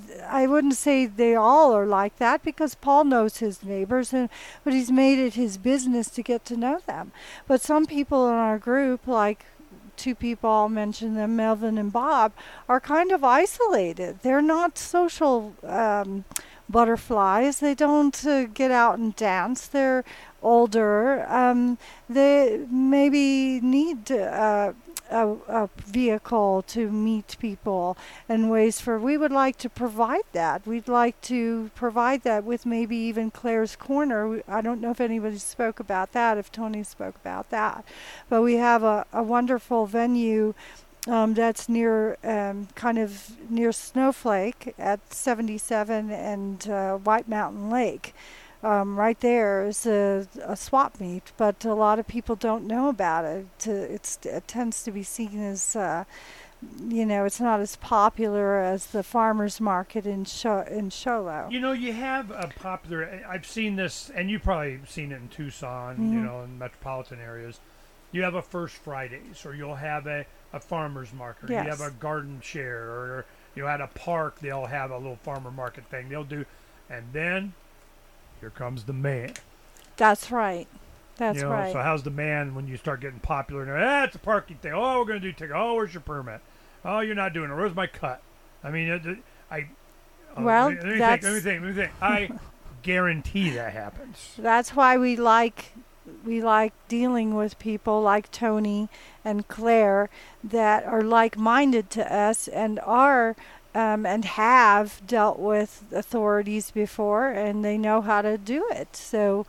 I wouldn't say they all are like that because Paul knows his neighbors, and but he's made it his business to get to know them. But some people in our group, like two people, I'll mention them, Melvin and Bob, are kind of isolated. They're not social um, butterflies. They don't uh, get out and dance. They're older. Um, they maybe need uh, a, a vehicle to meet people and ways for. We would like to provide that. We'd like to provide that with maybe even Claire's Corner. We, I don't know if anybody spoke about that, if Tony spoke about that. But we have a, a wonderful venue Um, that's near, um, kind of near Snowflake at seventy-seven and uh, White Mountain Lake. Um, right there is a, a swap meet, but a lot of people don't know about it. Uh, it's, it tends to be seen as, uh, you know, it's not as popular as the farmers market in Sho- in Sholo. You know, you have a popular. I've seen this, and you've probably seen it in Tucson, Mm-hmm. you know, in metropolitan areas. You have a First Fridays, or you'll have a, a farmer's market, or Yes. you have a garden share, or you know, at a park they'll have a little farmer market thing. They'll do, and then here comes the man. That's right. That's you know, right. So how's the man when you start getting popular? And ah, it's a parking thing. Oh, we're gonna do ticket. Oh, where's your permit? Oh, you're not doing it. Where's my cut? I mean, it, it, I. Uh, Well, let me, let me that's- think. Let me think. Let me think. I guarantee that happens. That's why we like we like dealing with people like Tony and Claire that are like-minded to us and are um, and have dealt with authorities before, and they know how to do it. So,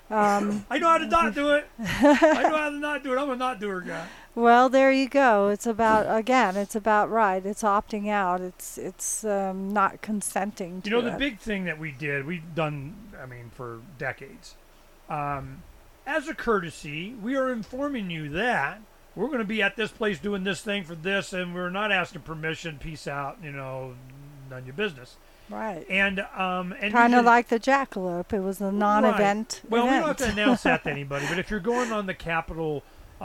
um, I know how to not do it. I know how to not do it. I'm a not doer guy. well, there you go. It's about again. It's about right. It's opting out. It's it's um, not consenting to You know, the it. big thing that we did, we've done, I mean, for decades. Um, as a courtesy, we are informing you that we're going to be at this place doing this thing for this, and we're not asking permission. Peace out, you know, none of your business. Right. And um, and Kind of usually- like the Jackalope. It was a non-event Right. Well, we event. don't have to announce that to anybody, but if you're going on the Capitol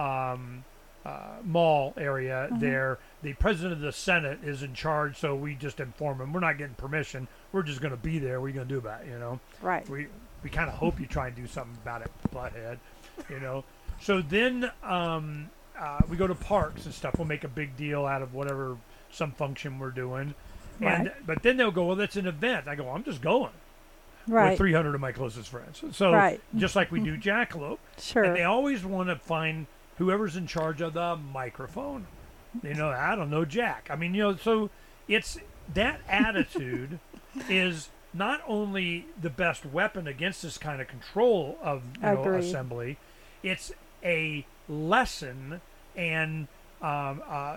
um, uh, Mall area Mm-hmm. there, the president of the Senate is in charge, so we just inform him. We're not getting permission. We're just going to be there. What are you going to do about it, you know? Right. We we kind of hope you try and do something about it, butthead, you know? So then um, uh, we go to parks and stuff. We'll make a big deal out of whatever, some function we're doing. And Right. But then they'll go, well, that's an event. I go, I'm just going Right. with three hundred of my closest friends. So Right. just like we do Jackalope, Sure. and they always want to find whoever's in charge of the microphone. You know, I don't know Jack. I mean, you know, so it's that attitude is not only the best weapon against this kind of control of you know, Agreed. assembly, it's a lesson and um, uh,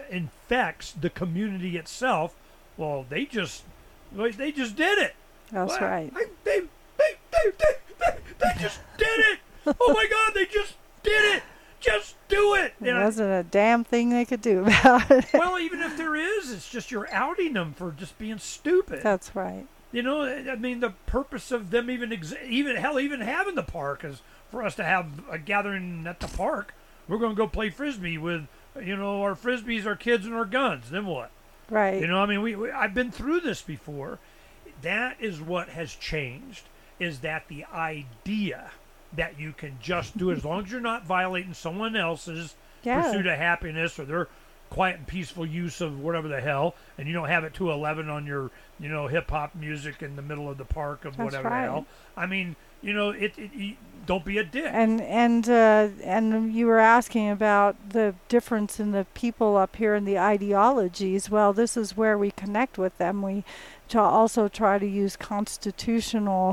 infects the community itself. Well, they just they just did it. That's Well, right. I, they, they, they, they, they, they just did it. Oh my God, they just did it. Just do it. There And I- wasn't a damn thing they could do about it. well, even if there is, it's just you're outing them for just being stupid. That's right. You know, I mean, the purpose of them even, ex- even hell, even having the park is for us to have a gathering at the park. We're going to go play frisbee with, you know, our frisbees, our kids, and our guns. Then what? Right. You know, I mean, we, we I've been through this before. That is what has changed. Is that the idea that you can just do it as long as you're not violating someone else's Yeah. pursuit of happiness or their quiet and peaceful use of whatever the hell, and you don't have it to eleven on your, you know, hip hop music in the middle of the park of That's whatever right. the hell. I mean, you know, it, it, it don't be a dick. And and uh, and you were asking about the difference in the people up here and the ideologies. Well, this is where we connect with them. We to also try to use constitutional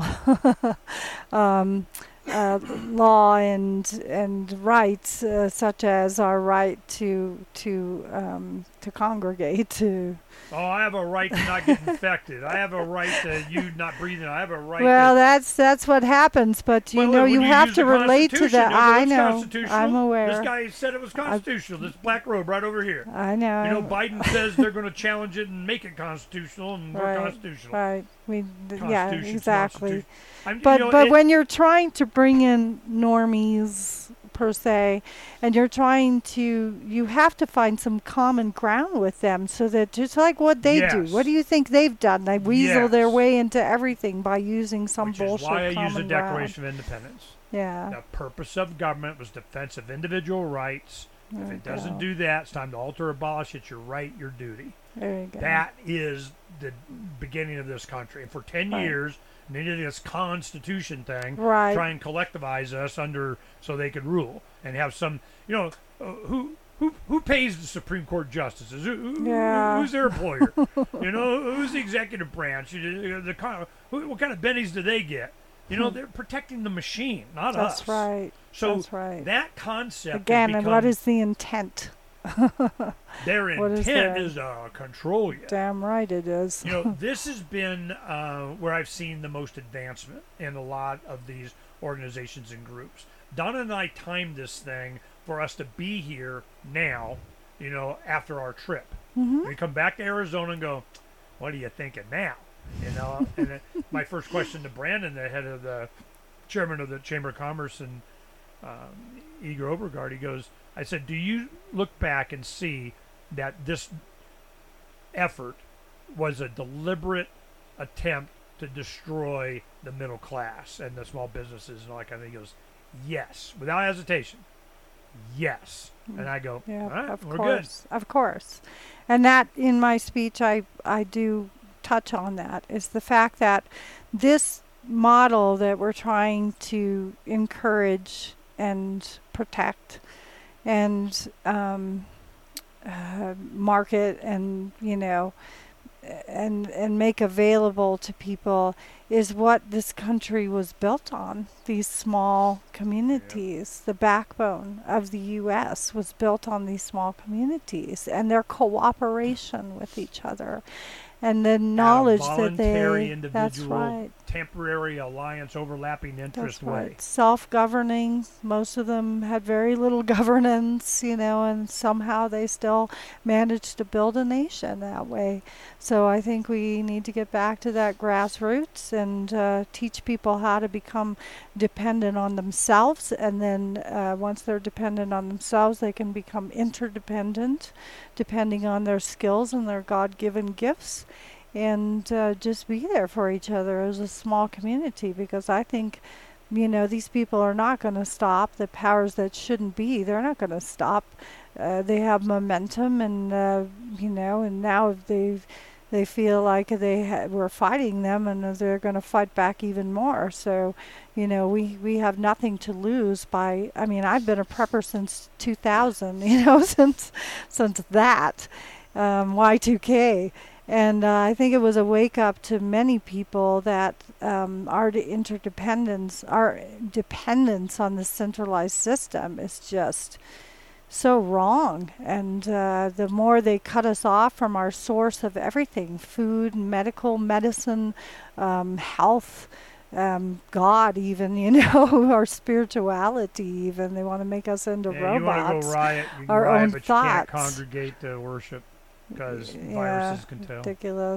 um, uh, law and and rights, uh, such as our right to to um, to congregate, to Oh, I have a right to not get infected. I have a right to you not breathing. I have a right well, to... that's that's what happens. But you Well, know, when you you have use to the relate to Constitution, that. no, I it's know. constitutional. I'm aware. This guy said it was constitutional. This black robe right over here. I know. You know, Biden says they're going to challenge it and make it constitutional, and we're Right, constitutional. Right. We. d- Yeah. Constitution's Exactly. Constitution. I'm- But you know, but it- when you're trying to bring in normies per se, and you're trying to, you have to find some common ground with them, so that just like what they do. Yes. What do you think they've done? They weasel their Yes. way into everything by using some which bullshit is why I use the common ground. Declaration of Independence. Yeah. The purpose of government was defense of individual rights. If There it you doesn't go. do that, it's time to alter or abolish. It's your right, your duty. There you go. That is the beginning of this country. And for ten Right. years, they did this constitution thing, Right. try and collectivize us under so they could rule and have some, you know, uh, who who who pays the Supreme Court justices? Who, who, Yeah. Who's their employer? You know, who's the executive branch? You- The, the who, what kind of bennies do they get? You know, they're protecting the machine, not us. That's right. So That's right. that concept has Again, and what become- is the intent? their what is intent their- is to control you. Damn right it is. You know, this has been uh, where I've seen the most advancement in a lot of these organizations and groups. Donna and I timed this thing for us to be here now, you know, after our trip. Mhm. We come back to Arizona and go, what are you thinking now? You know, and then my first question to Brandon, the head of the chairman of the Chamber of Commerce and um, Igor Obergard, he goes, I said, do you look back and see that this effort was a deliberate attempt to destroy the middle class and the small businesses and all that kind of thing? He goes, yes, without hesitation, yes. And I go, Yeah, all right, of we're course, of course. And that, in my speech, I I do touch on that, is the fact that this model that we're trying to encourage and protect and um, uh, market and, you know, and and make available to people is what this country was built on. These small communities, the backbone of the U S was built on these small communities and their cooperation with each other, and the knowledge that voluntary, they individual, that's right. temporary alliance, overlapping interest That's way. right. Self-governing. Most of them had very little governance, you know, and somehow they still managed to build a nation that way. So I think we need to get back to that grassroots and uh, teach people how to become dependent on themselves. And then uh, once they're dependent on themselves, they can become interdependent, depending on their skills and their God-given gifts. And uh, just be there for each other as a small community, because I think, you know, these people are not going to stop. The powers that shouldn't be, they're not going to stop. Uh, they have momentum, and uh, you know, and now they they feel like they ha- we're fighting them, and they're going to fight back even more. So, you know, we we have nothing to lose by. I mean, I've been a prepper since two thousand. You know, since since that um, Y two K. And uh, I think it was a wake up to many people that um, our de- interdependence, our dependence on the centralized system is just so wrong. And uh, the more they cut us off from our source of everything, food, medical, medicine, um, health, um, God even, you know, our spirituality even. They want to make us into Yeah, robots. you want to go riot, you can our riot, own but thoughts. you can't congregate to worship because Yeah, viruses can tell. ridiculous.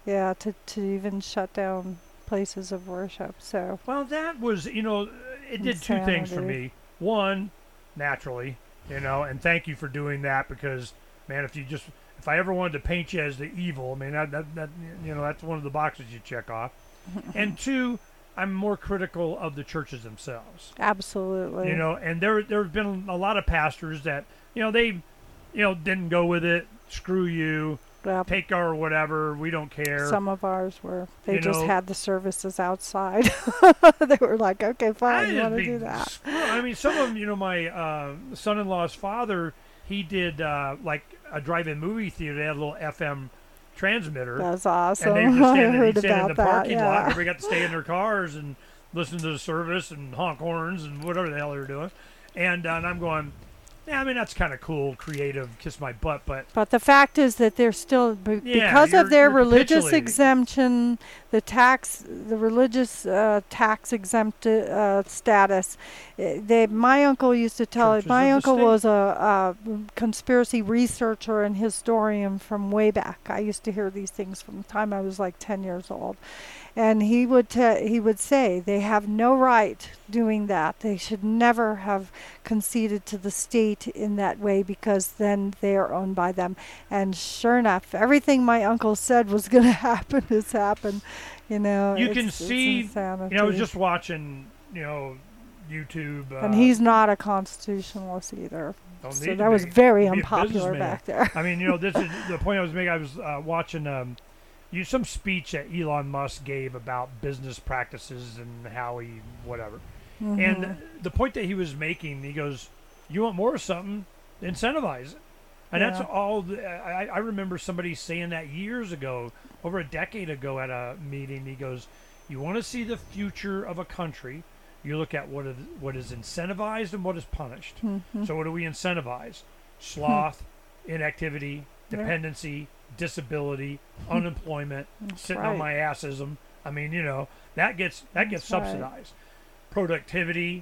Yeah, to, to even shut down places of worship. So Well, that was, you know, it did two things for Insanity. me. One, naturally, you know, and thank you for doing that because, man, if you just, if I ever wanted to paint you as the evil, I mean, that, that, that you know, that's one of the boxes you check off. And two, I'm more critical of the churches themselves. absolutely. You know, and there there have been a lot of pastors that, you know, they, you know, didn't go with it. Screw you. Yeah, Take our whatever. We don't care. some of ours were. They You just know- had the services outside. They were like, okay, fine, I you want to just do be that. screw- I mean, some of them, you know, my uh, son-in-law's father, he did uh, like a drive-in movie theater. They had a little F M transmitter. That's awesome. And they just I stand, heard they'd stand in about the that. parking lot. Yeah. Everybody got to stay in their cars and listen to the service and honk horns and whatever the hell they were doing. And, uh, and I'm going, yeah, I mean, that's kind of cool, creative, kiss my butt, but But the fact is that they're still, b- Yeah, because you're- of their you're religious capitulating. exemption, the tax, the religious uh, tax exempt uh, status. eh, They, my uncle used to tell it. Churches My of the uncle state. was a, a conspiracy researcher and historian from way back. I used to hear these things from the time I was like ten years old. And he would te- he would say they have no right doing that. They should never have conceded to the state in that way because then they are owned by them. And sure enough, everything my uncle said was going to happen has happened. You know, you it's, can it's see, insanity. you know, I was just watching, you know, YouTube. Uh, and he's not a constitutionalist either. don't So need that to was be. very Be a unpopular businessman. back there. I mean, you know, this is the point I was making. I was uh, watching um, you some speech that Elon Musk gave about business practices and how he whatever. Mm-hmm. And the point that he was making, he goes, "You want more of something? Incentivize it." And that's Yeah. all. The, I, I remember somebody saying that years ago, over a decade ago, at a meeting. He goes, "You want to see the future of a country? You look at what is what is incentivized and what is punished. Mhm. So what do we incentivize? Sloth, inactivity, Yeah. dependency, disability, unemployment, That's sitting right. on my assism. I mean, you know, that gets that gets That's right. subsidized. Productivity.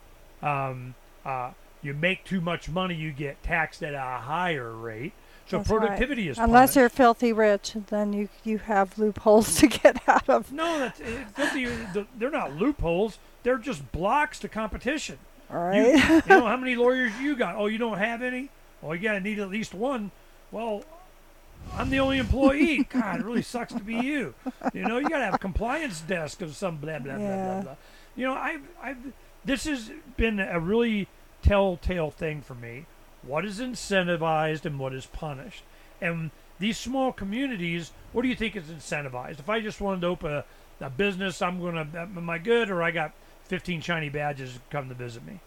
Um, uh, you make too much money, you get taxed at a higher rate. So That's right. productivity is Unless you're punished. filthy rich, then you you have loopholes to get out of. No, that's it, filthy, the- they're not loopholes. They're just blocks to competition. All You, right. you know how many lawyers you got? Oh, you don't have any? Well, you gotta need at least one. Well, I'm the only employee. God, it really sucks to be you. You know, you gotta have a compliance desk of some blah blah blah Yeah. blah blah. You know, I've I've this has been a really telltale thing for me. What is incentivized and what is punished? And these small communities, what do you think is incentivized? If I just wanted to open a, a business, I'm gonna am I good, or I got fifteen shiny badges to come to visit me?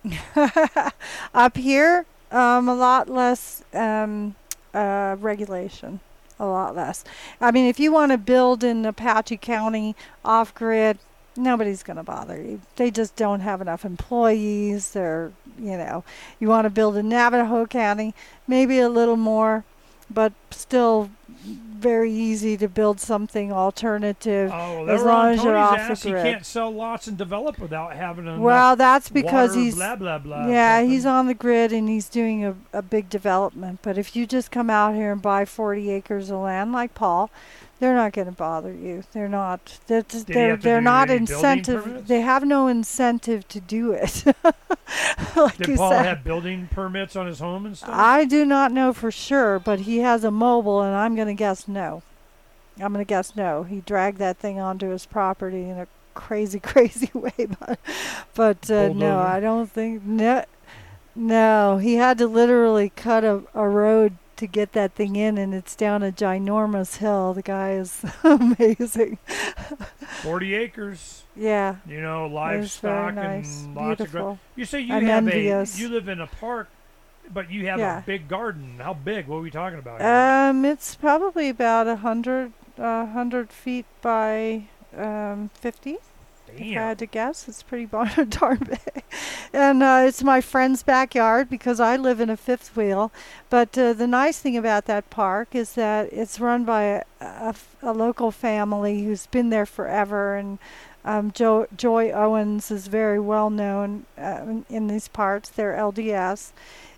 Up here, um, a lot less um, uh, regulation. A lot less. I mean, if you want to build in Apache County off grid, nobody's going to bother you. They just don't have enough employees. They're, you know, you want to build in Navajo County, maybe a little more, but still very easy to build something alternative. Oh, as they're long on as you're Tony's off ass. the He grid. can't sell lots and develop without having enough Well, that's because water, he's blah blah blah. yeah, something. he's on the grid and he's doing a, a big development. But if you just come out here and buy forty acres of land like Paul, they're not going to bother you. They're not. They're just, he they're, have to they're do not any building incentive. permits? They have no incentive to do it. like Did you Paul said. have building permits on his home and stuff? I do not know for sure, but he has a mobile, and I'm going to guess no. I'm going to guess no. He dragged that thing onto his property in a crazy, crazy way, but, but uh, no, Bulldozer. I don't think no. No, he had to literally cut a, a road to get that thing in, and it's down a ginormous hill. The guy is amazing. Forty acres. Yeah, You know, it's very livestock nice, and lots of. Gra- beautiful. you say you I'm have envious. a. You live in a park, but you have Yeah. a big garden. How big? What are we talking about? here? Um, it's probably about a hundred, uh, hundred feet by um fifty. If I Damn. had to guess, it's pretty bar- darn big. And uh, it's my friend's backyard because I live in a fifth wheel. But uh, the nice thing about that park is that it's run by a, a f- a local family who's been there forever. And um, jo- Joy Owens is very well known uh, in, in these parts. They're L D S.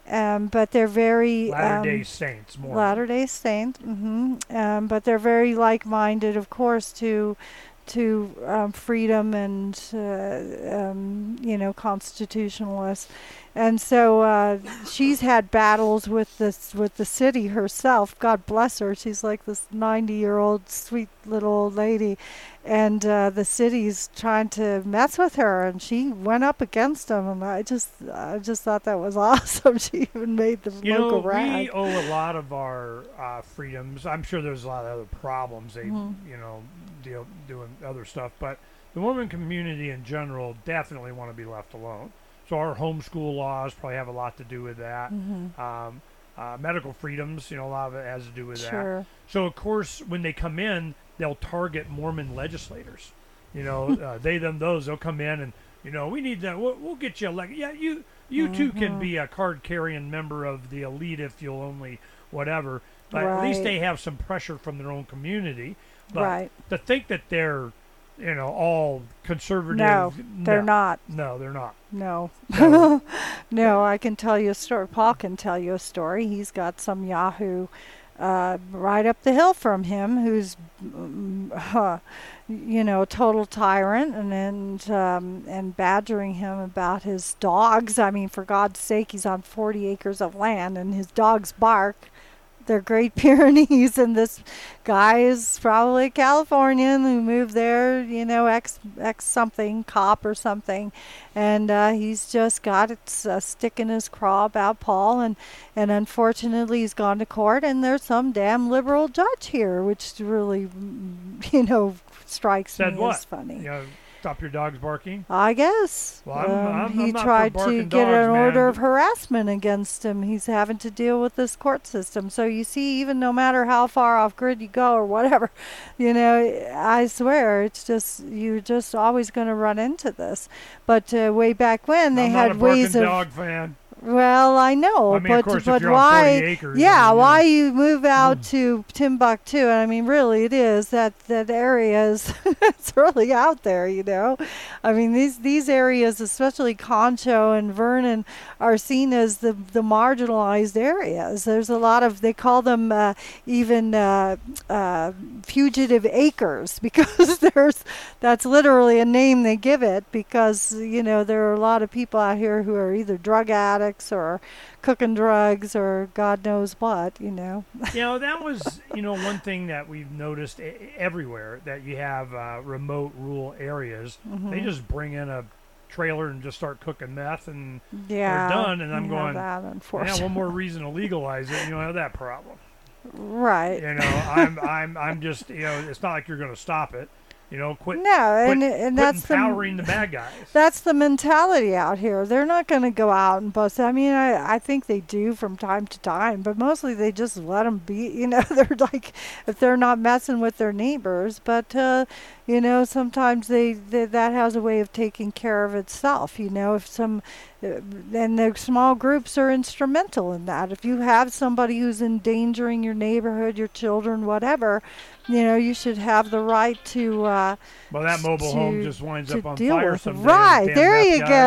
Um, but they're very Latter-day um, Saints, more. Latter-day Saints. hmm Um, but they're very like-minded, of course, to to um, freedom and uh, um, you know, constitutionalists. And so uh, she's had battles with this with the city herself. God bless her. She's like this ninety-year-old sweet little old lady, and uh, the city's trying to mess with her, and she went up against them. And I just I just thought that was awesome. She even made the You local know, rag. we owe a lot of our uh, freedoms. I'm sure there's a lot of other problems. They, Mhm. you know, deal doing other stuff, but the women community in general definitely want to be left alone. So our homeschool laws probably have a lot to do with that. Mhm. Um, uh, medical freedoms, you know, a lot of it has to do with that. Sure. So of course, when they come in, they'll target Mormon legislators. You know, uh, they, them, those. They'll come in and, you know, we need that. We'll, we'll get you elected. Yeah, you, you too can Mhm. be a card-carrying member of the elite if you'll only whatever. But at least Right. they have some pressure from their own community. But Right. to think that they're, you know, all conservative. No, they're no, not. No, they're not. No. So- No, I can tell you a story. Paul can tell you a story. He's got some Yahoo uh, right up the hill from him who's, mm, uh, you know, a total tyrant and and, um, and badgering him about his dogs. I mean, for God's sake, he's on forty acres of land and his dogs bark. They're Great Pyrenees, and this guy is probably a Californian who moved there, you know, ex ex something cop or something, and uh, he's just got a stick in his craw about Paul, and and unfortunately he's gone to court, and there's some damn liberal judge here, which really, mm, you know, strikes Said me what? as funny. You know, stop your dogs barking. I guess. Well, I'm- Um, I'm- he I'm not for tried to barking get dogs, an order man. of harassment against him. He's having to deal with this court system. So you see, even no matter how far off grid you go or whatever, you know, I swear it's just you're just always going to run into this. But uh, way back when they I'm had not a barking ways of. dog fan. Well, I know, I mean, but of course, but if you're on why? forty acres, yeah, I mean, why you you move out Mm. to Timbuktu? And I mean, really, it is that that area is it's really out there, you know. I mean, these these areas, especially Concho and Vernon, are seen as the the marginalized areas. There's a lot of they call them uh, even uh, uh, fugitive acres because there's that's literally a name they give it because you know there are a lot of people out here who are either drug addicts or cooking drugs or God knows what, you know. You know, that was, you know, one thing that we've noticed e- everywhere that you have uh, remote rural areas. Mhm. They just bring in a trailer and just start cooking meth and Yeah, done, and I'm you have going, that, yeah, unfortunately. one more reason to legalize it. You don't have that problem. Right. You know, I'm, I'm, I'm just, you know, it's not like you're going to stop it. You know, quit, No, and quit, and quit that's the empowering the bad guys. that's the mentality out here. They're not going to go out and bust. I mean, I, I think they do from time to time, but mostly they just let them be. You know, they're like, if they're not messing with their neighbors. But, uh, you know, sometimes they, they that has a way of taking care of itself. You know, if some, uh, and the small groups are instrumental in that. If you have somebody who's endangering your neighborhood, your children, whatever, you know, you should have the right to. Uh, Well, that mobile home to- just winds to up on deal fire with. someday. Right, damn there meth you guys.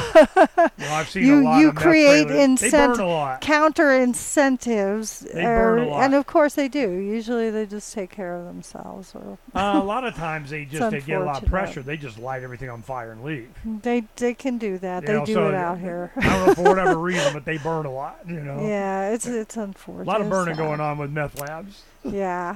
go. You know, I've seen You- a lot you of meth create trailers. They incent- burn a lot. Counter incentives, They burn a lot. and of course they do. Usually they just take care of themselves, or Uh, a lot of times they just they get a lot of unfortunate. pressure. They just light everything on fire and leave. they they can do that. You they know, do so it out here. I don't know for whatever reason, but they burn a lot. You know, Yeah, it's it's unfortunate. a lot of burning sad. going on with meth labs. Yeah.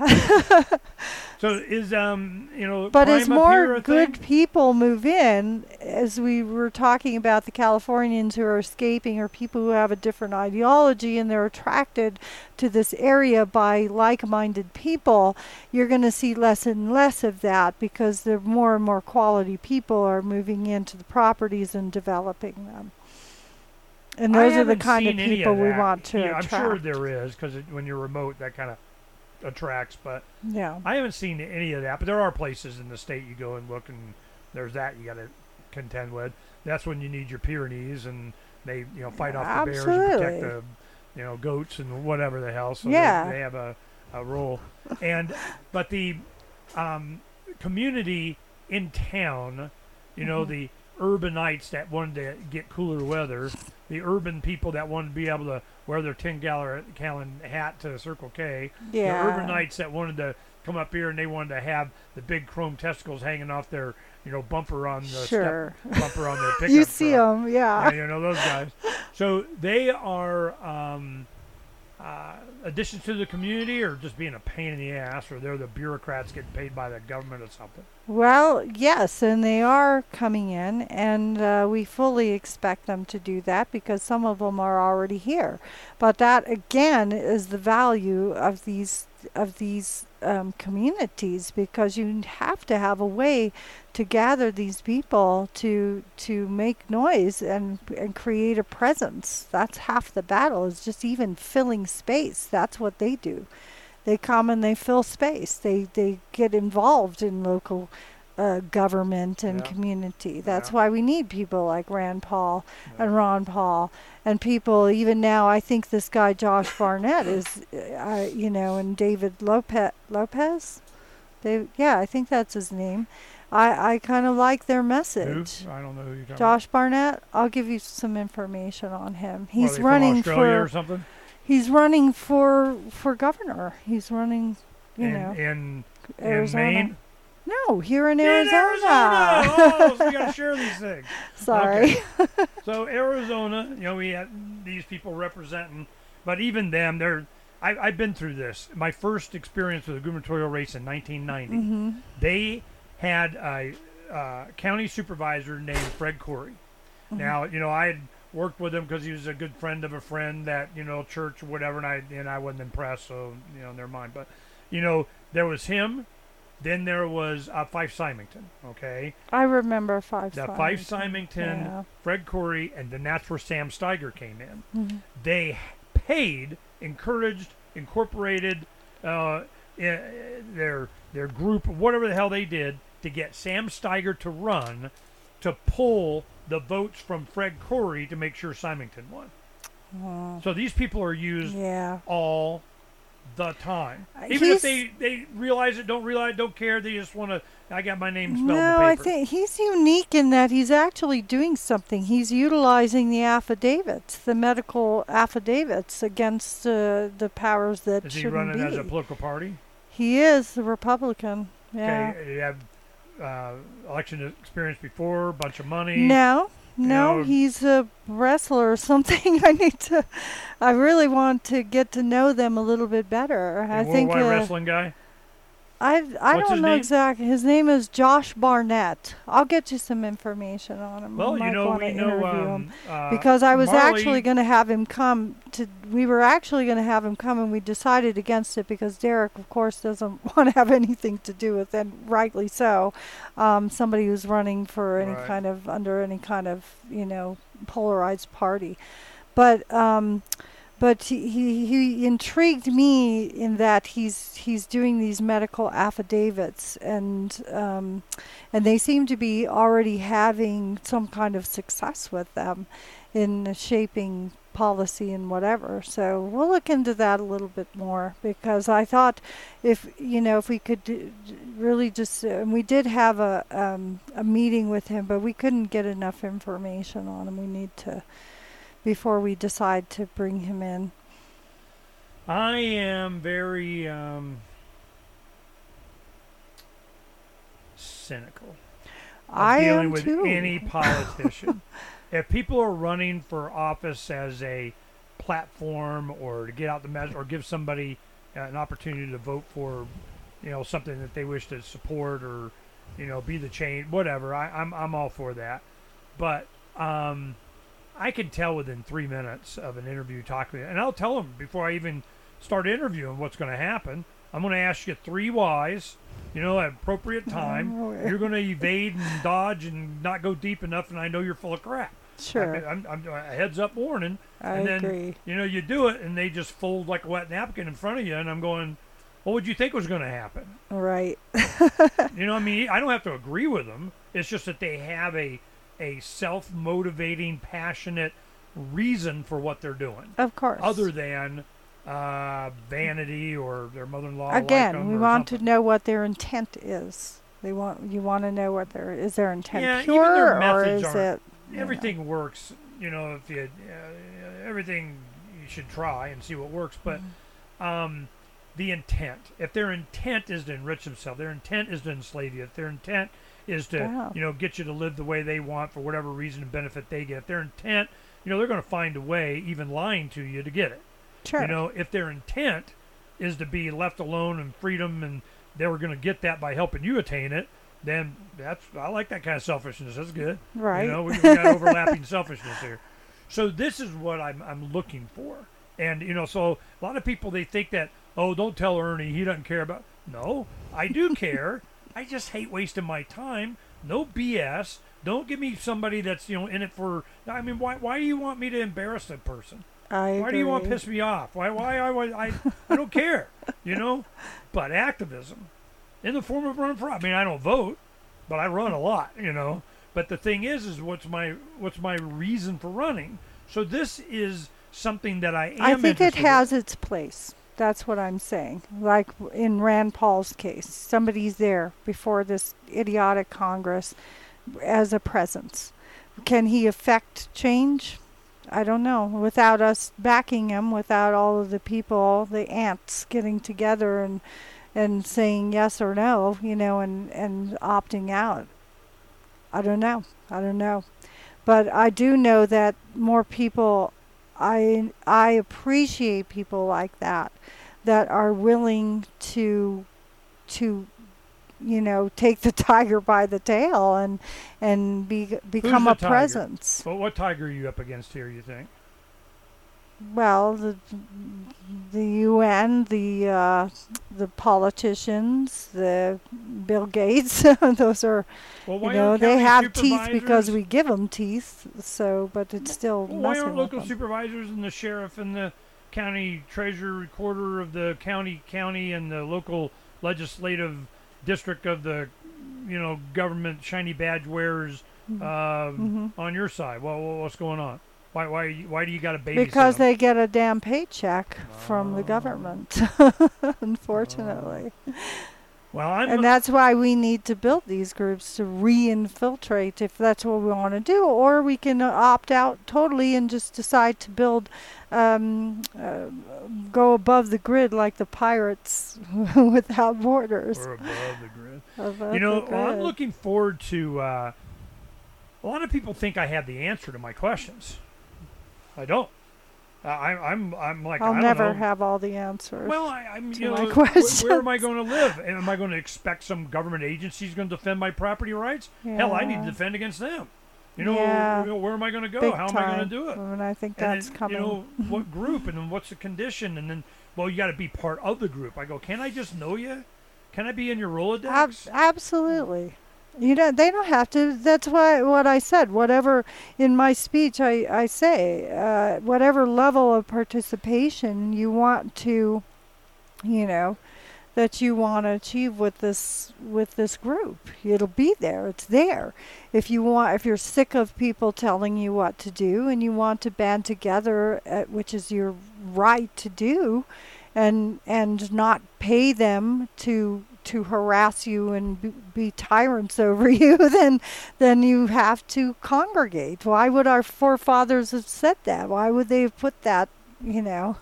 So is um you know, But crime as up here more a good thing? people move in, as we were talking about the Californians who are escaping, or people who have a different ideology and they're attracted to this area by like-minded people, you're going to see less and less of that because there more and more quality people are moving into the properties and developing them. And I those are the haven't kind of seen any people we that. want to Yeah, I'm attract. sure there is because when you're remote, that kind of attracts. But Yeah. I haven't seen any of that. But there are places in the state you go and look, and there's that you got to contend with. That's when you need your Pyrenees, and they you know fight off the bears and protect Absolutely. the you know goats and whatever the hell. So Yeah. they, they have a, a role. And but the um, community in town, you know Mhm. the urbanites that wanted to get cooler weather, the urban people that wanted to be able to wear their ten gallon hat to Circle K, Yeah. the urbanites that wanted to come up here and they wanted to have the big chrome testicles hanging off their, you know, bumper on the Sure. step, bumper on their pickup You see truck. them, yeah. Yeah, you know those guys. So they are um, uh, additions to the community, or just being a pain in the ass, or they're the bureaucrats getting paid by the government or something. Well, yes, and they are coming in, and uh, we fully expect them to do that because some of them are already here. But that again is the value of these of these um, communities, because you have to have a way to gather these people to to make noise and and create a presence. That's half the battle, is just even filling space. That's what they do. They come and they fill space. They they get involved in local uh, government and Yeah. community. That's Yeah. why we need people like Rand Paul Yeah. and Ron Paul, and people even now. I think this guy Josh Barnett is, uh, you know, and David Lopez. Lopez, they yeah, I think that's his name. I I kind of like their Who? message. I don't know who you're talking Josh Barnett. I'll give you some information on him. about. Are He's they running from Australia for. or something? He's running for for governor. He's running, you in, know, in, in Arizona. Maine? No, here in In Arizona. Arizona! Oh, so we got to share these things. Sorry. Okay. So Arizona, you know, we had these people representing, but even them, they're. I, I've been through this. My first experience with a gubernatorial race in nineteen ninety, hmm they had a uh, county supervisor named Fred Corey. Mhm. Now, you know, I had worked with him because he was a good friend of a friend that, you know, church or whatever, and I and I wasn't impressed, so, you know, never mind. But, you know, there was him. Then there was uh, Fife Symington, okay? I remember five. The Symington. Fife Symington, Yeah. Fred Corey, and then that's where Sam Steiger came in. Mhm. They paid, encouraged, incorporated uh, i- their their group, whatever the hell they did, to get Sam Steiger to run, to pull the votes from Fred Corey to make sure Symington won. Oh, So these people are used yeah. all the time. Uh, Even if he's- they, they realize it, don't realize, don't care, they just want to, I got my name spelled in No, the I paper. think he's unique in that he's actually doing something. He's utilizing the affidavits, the medical affidavits against uh, the powers that Is he shouldn't running be. as a political party? He is the Republican. Yeah. Okay, you have uh, election experience before, a bunch of money. No, no, know- he's a wrestler or something. I need to. I really want to get to know them a little bit better. A I think worldwide uh, wrestling guy. I I What's don't his know name? exactly. His name is Josh Barnett. I'll get you some information on him. Well, might you know, wanna we know interview him. um, uh, Because I was Marley- actually going to have him come to. We were actually going to have him come, and we decided against it because Derek, of course, doesn't want to have anything to do with it. Rightly so. Um, somebody who's running for any Right. kind of under any kind of you know polarized party, but. Um, But he, he, he intrigued me in that he's he's doing these medical affidavits, and um, and they seem to be already having some kind of success with them in shaping policy and whatever. So we'll look into that a little bit more, because I thought if you know if we could do, really just uh, and we did have a um, a meeting with him, but we couldn't get enough information on him. We need to. Before we decide to bring him in. I am very um, cynical of I dealing am with too. any politician. If people are running for office as a platform, or to get out the message, or give somebody uh, an opportunity to vote for, you know, something that they wish to support, or, you know, be the change, whatever. I, I'm I'm all for that, but um, I can tell within three minutes of an interview talking, and I'll tell them before I even start interviewing what's going to happen. I'm going to ask you three whys, you know, at appropriate time. Oh, You're going to evade and dodge and not go deep enough, and I know you're full of crap. Sure, I'm, I'm, I'm a heads up warning. I and then, agree. you know, you do it, and they just fold like a wet napkin in front of you, and I'm going, what would you think was going to happen? Right. You know, I mean, I don't have to agree with them. It's just that they have a a self-motivating, passionate reason for what they're doing, Of course. other than uh, vanity or their mother-in-law. Again, like 'em we or want something. to know what their intent is. They want you want to know what their is their intent Yeah, even pure their or methods is aren't- it you Everything know. works, you know. If you uh, everything you should try and see what works, but Mm-hmm. um, the intent. If their intent is to enrich themselves, their intent is to enslave you. If their intent is to Yeah. you know get you to live the way they want for whatever reason and benefit they get. If their intent, you know, they're going to find a way, even lying to you, to get it. Sure. You know, if their intent is to be left alone and freedom, and they were going to get that by helping you attain it, then that's I like that kind of selfishness. That's good. Right. You know, we, we got overlapping selfishness here. So this is what I'm I'm looking for. And you know, so a lot of people they think that, oh, don't tell Ernie, he doesn't care about. No, I do care. I just hate wasting my time. No B S. Don't give me somebody that's you know in it for. I mean, why why do you want me to embarrass that person? I Why do you want to agree. piss me off? Why why I I I don't care. You know, but activism in the form of run for. I mean, I don't vote, but I run a lot. You know. But the thing is, is what's my what's my reason for running? So this is something that I am. I think it interested in. has its place. That's what I'm saying. Like in Rand Paul's case, somebody's there before this idiotic Congress as a presence. Can he affect change? I don't know. Without us backing him, without all of the people, the ants getting together and and saying yes or no, you know, and, and opting out. I don't know. I don't know. But I do know that more people, I I appreciate people like that, that are willing to, to, you know, take the tiger by the tail and and be become the a tiger? presence. Well, what tiger are you up against here? You think? Well, the the U N, the uh, the politicians, the Bill Gates, those are, Well, you why know, aren't they county have teeth because supervisors- we give them teeth. So, but it's still Well, why messing aren't with local them. supervisors and the sheriff and the county treasurer, recorder of the county, county and the local legislative district of the, you know, government shiny badge wearers Mhm. um, Mhm. on your side? Well, well, what's going on? Why, why, why do you got to babysit Because them? they get a damn paycheck from the Oh. government, unfortunately. Well, I'm And that's why we need to build these groups to re-infiltrate if that's what we want to do, or we can uh, opt out totally and just decide to build, um, uh, go above the grid like the pirates without borders. we're above the grid. Above You know, the well, I'm grid. looking forward to. Uh, a lot of people think I have the answer to my questions. I don't. Uh, I, I'm. I'm like. I'll I don't never know. have all the answers. Well, I, I'm. to You my know, wh- where am I questions. going to live? And am I going to expect some government agency's going to defend my property rights? Hell, I need to Yeah. defend against them. You know, Yeah. you know, where am I going to go? Big How am time. I going to do it? And I think And that's then, coming. You know, what group and then what's the condition? And then, well, you got to be part of the group. I go, can I just know you? Can I be in your Rolodex? Ab- absolutely. You know, they don't have to. That's why what I said. Whatever in my speech, I I say, uh, whatever level of participation you want to, you know, that you want to achieve with this with this group, it'll be there. It's there. If you want, if you're sick of people telling you what to do, and you want to band together, uh, which is your right to do, and and not pay them to to harass you and be, be tyrants over you, then then you have to congregate. Why would our forefathers have said that? Why would they have put that, you know?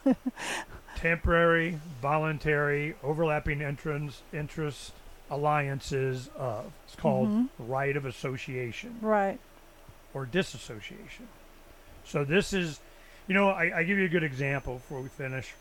Temporary, voluntary, overlapping entrance, interest alliances of. It's called Mhm. right of association Right. or disassociation. So this is, you know, I, I give you a good example before we finish.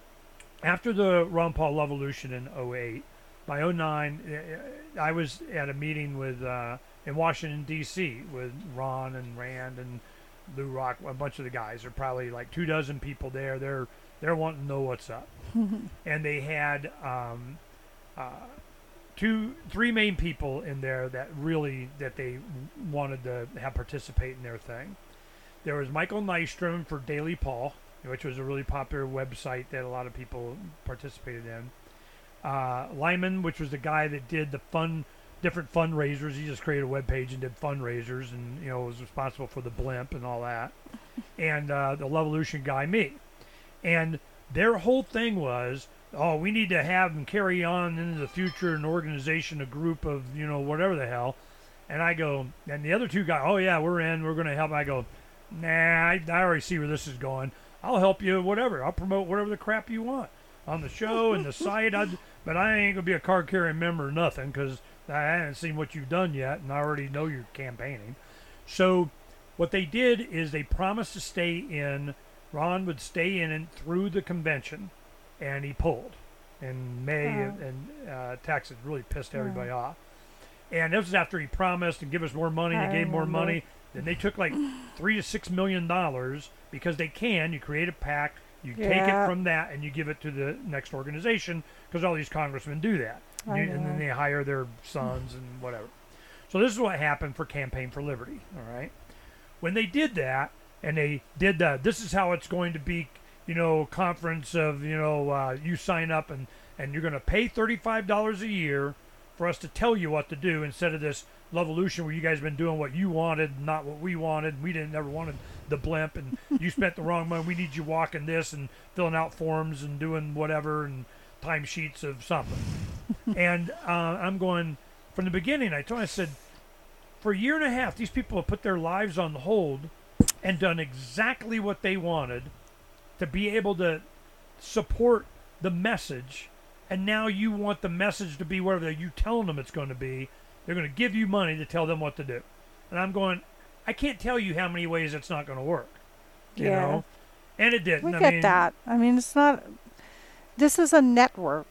After the Ron Paul Revolution in oh eight, by oh nine, uh, I was at a meeting with uh, in Washington D C with Ron and Rand and Lou Rock, a bunch of the guys. There are probably like two dozen people there. They're they're wanting to know what's up, and they had um, uh, two, three main people in there that really that they wanted to have participate in their thing. There was Michael Nystrom for Daily Paul, which was a really popular website that a lot of people participated in. Uh, Lyman, which was the guy that did the fun, different fundraisers. He just created a web page and did fundraisers, and you know was responsible for the blimp and all that. And uh, the Levolution guy, me, and their whole thing was oh, we need to have them carry on into the future an organization, a group of, you know, whatever the hell. And I go, and the other two guys, oh, yeah, we're in. We're going to help. I go, nah, I, I already see where this is going. I'll help you, whatever. I'll promote whatever the crap you want on the show and the site. I'd, but I ain't going to be a card-carrying member or nothing because I haven't seen what you've done yet, and I already know you're campaigning. So what they did is they promised to stay in. Ron would stay in and through the convention, and he pulled in May, Oh. and, and uh, Texas really pissed everybody off. And this was after he promised to give us more money. I They gave more remember. money. Then they took like three to six million dollars because they can. You create a PAC, you take Yeah. it from that, and you give it to the next organization because all these congressmen do that. I You- and then know. they hire their sons and whatever. So this is what happened for Campaign for Liberty. All right, when they did that, and they did that, this is how it's going to be. You know, conference of you know, uh, you sign up and and you're going to pay thirty-five dollars a year for us to tell you what to do instead of this Levolution where you guys have been doing what you wanted, not what we wanted. We didn't never wanted the blimp, and you spent the wrong money. We need you walking this and filling out forms and doing whatever and timesheets of something. and uh, I'm going from the beginning. I told I said for a year and a half, these people have put their lives on hold and done exactly what they wanted to be able to support the message. And now you want the message to be whatever you telling them it's going to be. They're going to give you money to tell them what to do. And I'm going, I can't tell you how many ways it's not going to work. You Yeah. know? And it didn't. We I get mean, that. I mean, it's not. This is a network.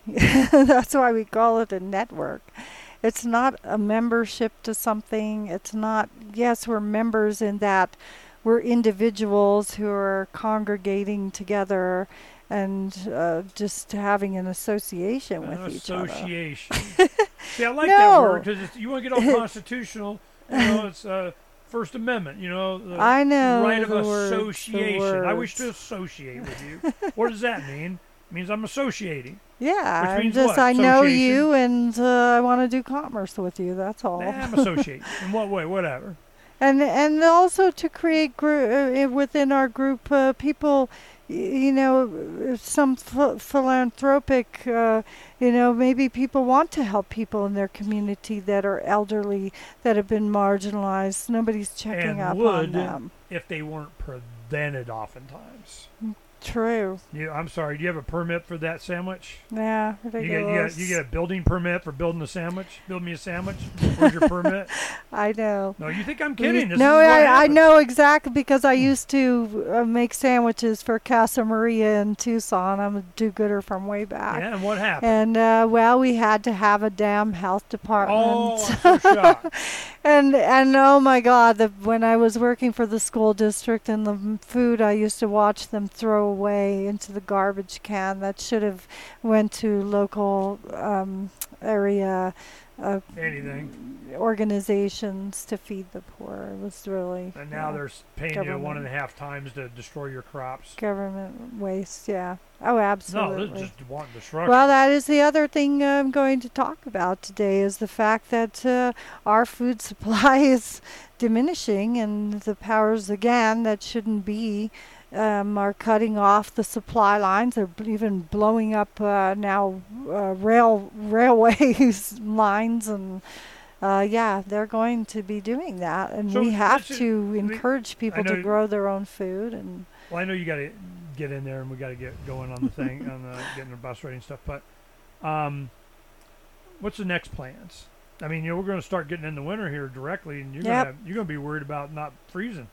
That's why we call it a network. It's not a membership to something. It's not. Yes, we're members in that we're individuals who are congregating together and uh, just having an association An with each other. association. See, I like No. that word because you want to get all constitutional. You know, it's uh, First Amendment. You know, the I know right of the words, the association. I wish to words. associate with you. What does that mean? It means I'm associating. Yeah, Which I'm means just what? I know Association? you and uh, I want to do commerce with you. That's all. Nah, I'm associating. In what way? Whatever. And and also to create gr- uh, within our group uh, people, y- you know, uh, some ph- philanthropic, uh, you know, maybe people want to help people in their community that are elderly, that have been marginalized. Nobody's checking And up on would them. if they weren't prevented oftentimes. True. You, I'm sorry. Do you have a permit for that sandwich? Yeah, You get, you ridiculous. get you get a building permit for building a sandwich. Build me a sandwich. Where's your permit? I know. No, you think I'm We- kidding? This no, is what I, I happened. know exactly because I used to uh, make sandwiches for Casa Maria in Tucson. I'm a do-gooder from way back. Yeah, and what happened? And uh, well, we had to have a damn health department. Oh, I'm so shocked. and and oh my God, the, when I was working for the school district and the m- food I used to watch them throw away into the garbage can that should have went to local um, area uh, Anything. organizations to feed the poor. It was really And now yeah, they're s- paying you Government. one and a half times to destroy your crops. government waste. Yeah. Oh, No, absolutely. this is just wanting destruction. Well, that is the other thing I'm going to talk about today is the fact that uh, our food supply is diminishing and the powers again that shouldn't be um, are cutting off the supply lines. They're b- even blowing up uh, now uh, rail railways lines and uh, yeah, they're going to be doing that, and So we have this is- to we- encourage people know to grow their own food and. Well, I know you got to get in there, and we got to get going on the thing, on the getting the bus ready and stuff. But um, what's the next plans? I mean, you know, we're going to start getting in the winter here directly, and you're Yep. going to you're going to be worried about not freezing.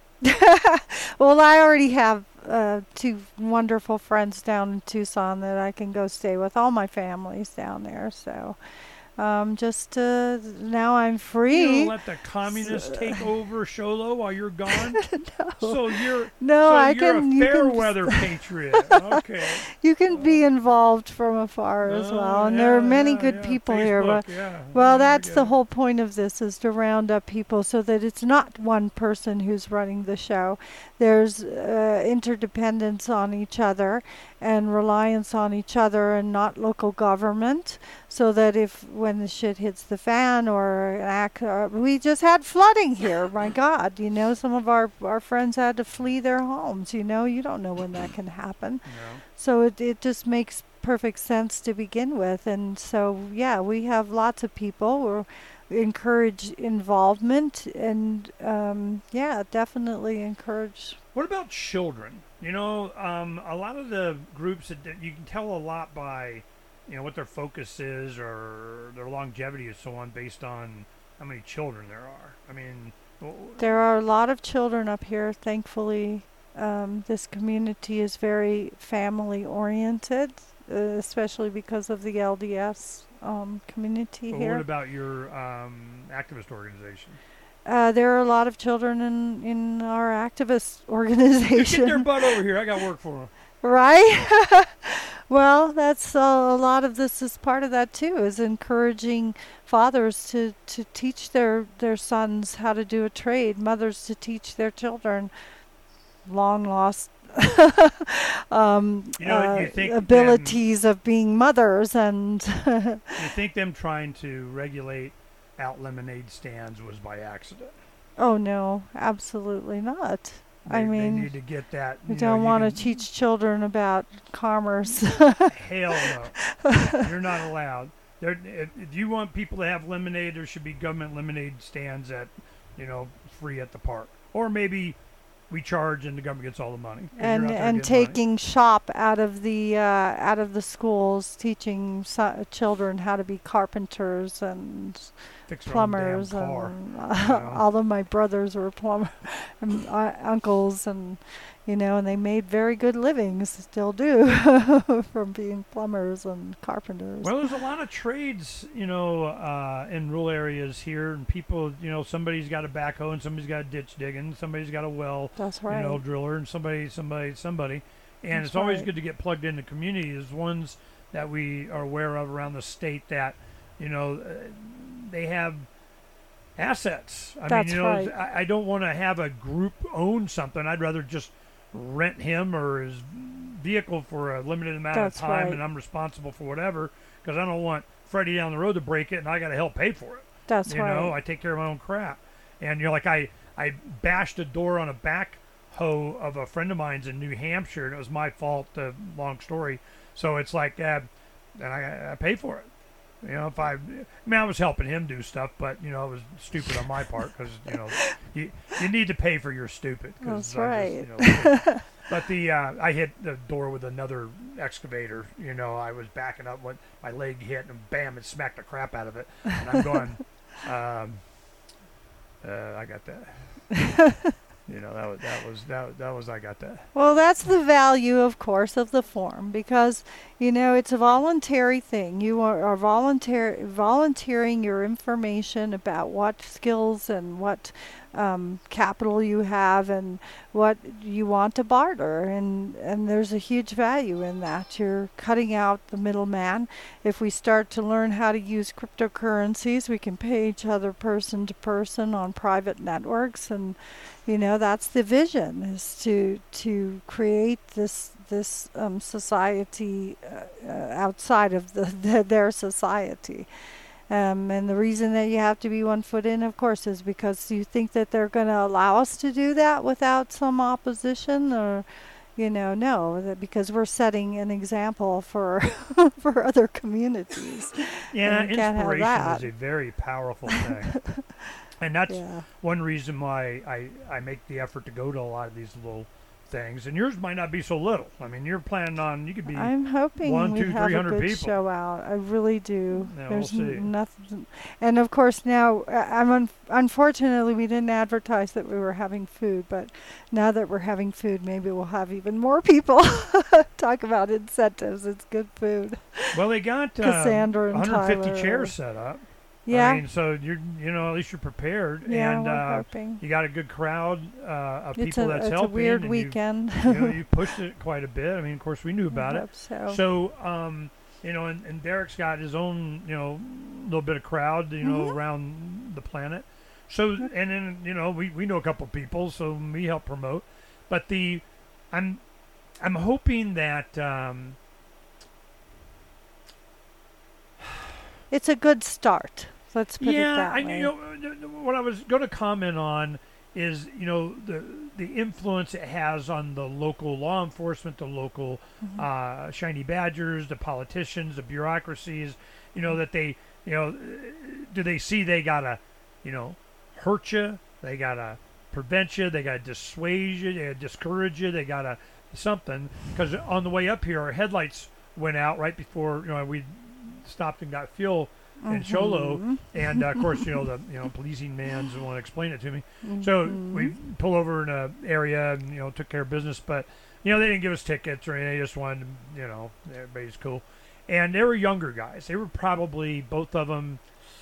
Well, I already have uh, two wonderful friends down in Tucson that I can go stay with. All my family's down there, so um, just uh, now I'm You free. don't let the communists take over Sholo while you're gone. So you're No, so I you're can- a you fair can- weather patriot. Okay. You can be involved from afar as Oh, well, and yeah, there are many yeah, good yeah. people here. But Facebook, yeah. well, Yeah, I that's get the it. whole point of this is to round up people so that it's not one person who's running the show. There's uh, interdependence on each other and reliance on each other and not local government, so that if when the shit hits the fan or an act, uh, we just had flooding here. My God, you know, some of our our friends had to flee their homes. You know, you don't know when that can happen. No. So it, it just makes perfect sense to begin with. And so, yeah, we have lots of people. We encourage involvement, and um, yeah, definitely encourage. What about children? You know, um, a lot of the groups that that you can tell a lot by, you know, what their focus is or their longevity and so on based on how many children there are. I mean, w- There are a lot of children up here, thankfully. Um, this community is very family oriented, uh, especially because of the L D S um, community but here. what about your um, activist organization? Uh, there are a lot of children in, in our activist Get their organization, butt over here. I got work for them. right? Well, that's uh, a lot of this is part of that too, is encouraging fathers to, to teach their, their sons how to do a trade, mothers to teach their children long lost um, You know, uh, you think them- abilities of being mothers, and You think them trying to regulate out lemonade stands was by accident? oh no, absolutely not. They, I they need need to get that. We you know, don't you want to can- teach children about commerce. Hell no. You're not allowed. There, if, if you want people to have lemonade, there should be government lemonade stands at, you know, free at the park. Or maybe we charge and the government gets all the money. 'cause you're and out there and getting money. taking shop out of the uh, out of the schools, teaching so- children how to be carpenters and Fix their own damn plumbers, car. and know? all of my brothers were plumber and uh, uncles, and you know, and they made very good livings, still do, from being plumbers and carpenters. Well, there's a lot of trades, you know, uh, in rural areas here, and people, you know, somebody's got a backhoe and somebody's got a ditch digging, somebody's got a well, That's right. you know, driller, and somebody, somebody, somebody. And That's it's always right. good to get plugged into communities, ones that we are aware of around the state that, you know, uh, they have assets. I That's mean, you know, right. I, I don't want to have a group own something. I'd rather just rent him or his vehicle for a limited amount That's of time, right. and I'm responsible for whatever, because I don't want Freddie down the road to break it and I got to help pay for it. That's you right. know, I take care of my own crap. And you're like, I, I bashed a door on a backhoe of a friend of mine's in New Hampshire, and it was my fault. Uh, long story. So it's like, uh, and I, I pay for it. You know, if I, I mean, I was helping him do stuff, but you know, it was stupid on my part because you know, you you need to pay for your stupid. 'cause That's I just, right. you know, but the uh, I hit the door with another excavator. You know, I was backing up when my leg hit, and bam, it smacked the crap out of it. And I'm going, um, uh, I got that. You know, that was that was that that was I got that. Well, that's the value, of course, of the form, because you know it's a voluntary thing. You are, are volunteer volunteering your information about what skills and what um, capital you have and what you want to barter, and and there's a huge value in that. You're cutting out the middleman. If we start to learn how to use cryptocurrencies, we can pay each other person to person on private networks, and you know, that's the vision, is to to create this this um, society uh, uh, outside of the, the their society. Um, and the reason that you have to be one foot in, of course, is because you think that they're going to allow us to do that without some opposition, or you know, no, that because we're setting an example for for other communities. Yeah, And you can't have inspiration that. is a very powerful thing. And that's Yeah. one reason why I, I make the effort to go to a lot of these little things. And yours might not be so little. I mean, you're planning on, you could be, I'm hoping one, we two, have three a hundred good people. show out. I really do. Yeah, There's we'll n- see. nothing, and of course now uh, I'm un- unfortunately we didn't advertise that we were having food, but now that we're having food, maybe we'll have even more people. Talk about incentives. It's good food. well, they got uh, Cassandra and one hundred fifty Tyler chairs are- set up. Yeah. I mean, so you're, you know, at least you're prepared. yeah, and we're uh, hoping. you got a good crowd uh, of It's people a that's it's helping. a weird and weekend. You, you know, you pushed it quite a bit. I mean, of course, we knew about I it. hope so. So, um, you know, and, and Derek's got his own, you know, little bit of crowd, you know, Mhm. around the planet. So, and then, you know, we, we know a couple people, so we help promote. But the, I'm, I'm hoping that, um, It's a good start. Let's put it yeah, that I, way. you know, what I was going to comment on is, you know, the the influence it has on the local law enforcement, the local Mm-hmm. uh, shiny badgers, the politicians, the bureaucracies. You know that they, you know, do they see they gotta, you know, hurt you? They gotta prevent you. They gotta dissuade you. They gotta discourage you. They gotta something. Because on the way up here, our headlights went out right before, you know, we stopped and got fuel in Cholo, and uh, of course, you know, the you know policing man's the one to explain it to me. So we pull over in a area and you know took care of business, but you know they didn't give us tickets or anything. They just wanted, to, you know, everybody's cool, and they were younger guys. They were probably both of them.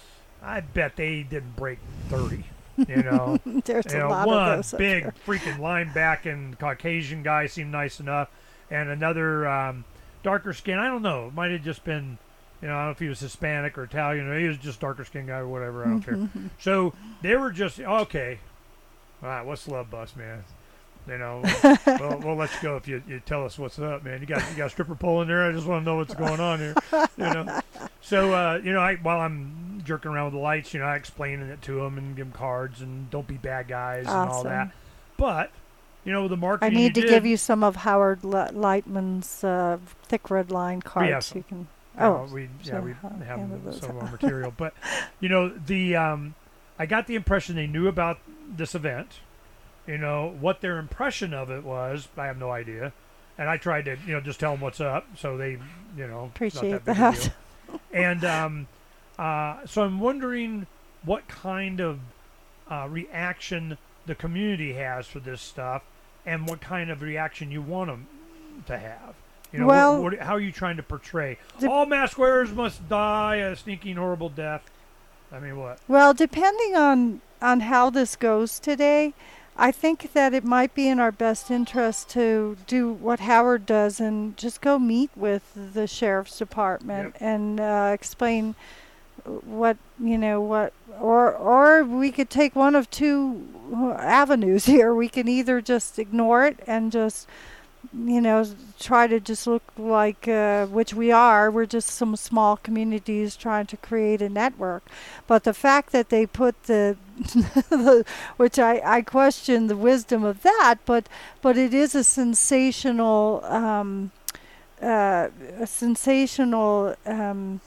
I bet they didn't break thirty. You know, There's you a know, lot one of those up big there. freaking linebacking Caucasian guy seemed nice enough, and another um, darker skin. I don't know. It might have just been. You know, I don't know if he was Hispanic or Italian, or he was just darker skinned guy or whatever. I don't care. So they were just okay. All right, what's the love bus, man? You know, we'll, we'll let you go if you, you tell us what's up, man. You got you got a stripper pole in there. I just want to know what's going on here. You know. So uh, you know, I, while I'm jerking around with the lights, you know, I explaining it to them and give them cards and don't be bad guys and all Awesome. that. But you know, the I marketing. need you to did, give you some of Howard Le- Lightman's uh, thick red line cards. some. You can. Uh, Oh, we yeah so we I'll have handle those some of out. our material, but you know the um, I got the impression they knew about this event. You know what their impression of it was. I have no idea, and I tried to you know just tell them what's up, so they you know Appreciate not that. Big a that. deal. And um, uh, so I'm wondering what kind of uh, reaction the community has for this stuff, and what kind of reaction you want them to have. You know, Well- what, what, how are you trying to portray? The- All mask wearers must die a sneaking, horrible death. I mean, what? Well, depending on on how this goes today, I think that it might be in our best interest to do what Howard does and just go meet with the sheriff's department and uh, explain what you know what or or we could take one of two avenues here. We can either just ignore it and just you know try to just look like uh, which we are we're just some small communities trying to create a network, but the fact that they put the, the which I, I question the wisdom of that, but but it is a sensational um, uh, a sensational um,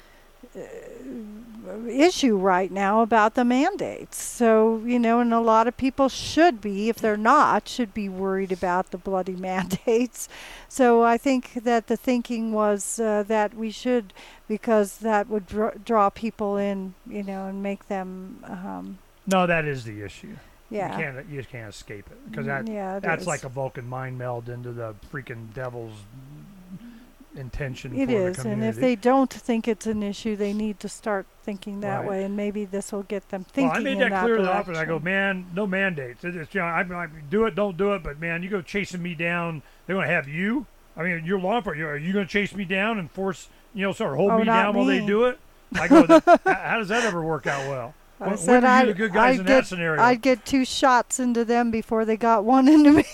issue right now about the mandates. So, you know, and a lot of people should be, if they're not, should be worried about the bloody mandates. So I think that the thinking was uh, that we should, because that would dr- draw people in, you know, and make them, um, No, that is the issue. yeah. You can't you just can't escape it because Mm, that yeah, it that's is. like a Vulcan mind meld into the freaking devil's intention It for the is, and community. if they don't think it's an issue, they need to start thinking that Right. way, and maybe this will get them thinking. Well, I made in that clear to the direction. office. I go, man, no mandates. It- It's, you know, I, I do it, don't do it, but man, you go chasing me down. They're going to have you. I mean, you're law enforcement. Are you going to chase me down and force, you know, sort of hold Oh, me not down while they me. do it? I go, that, h- how does that ever work out well? I When, said when were you I'd, the good guys I'd in get, that scenario? I'd get two shots into them before they got one into me.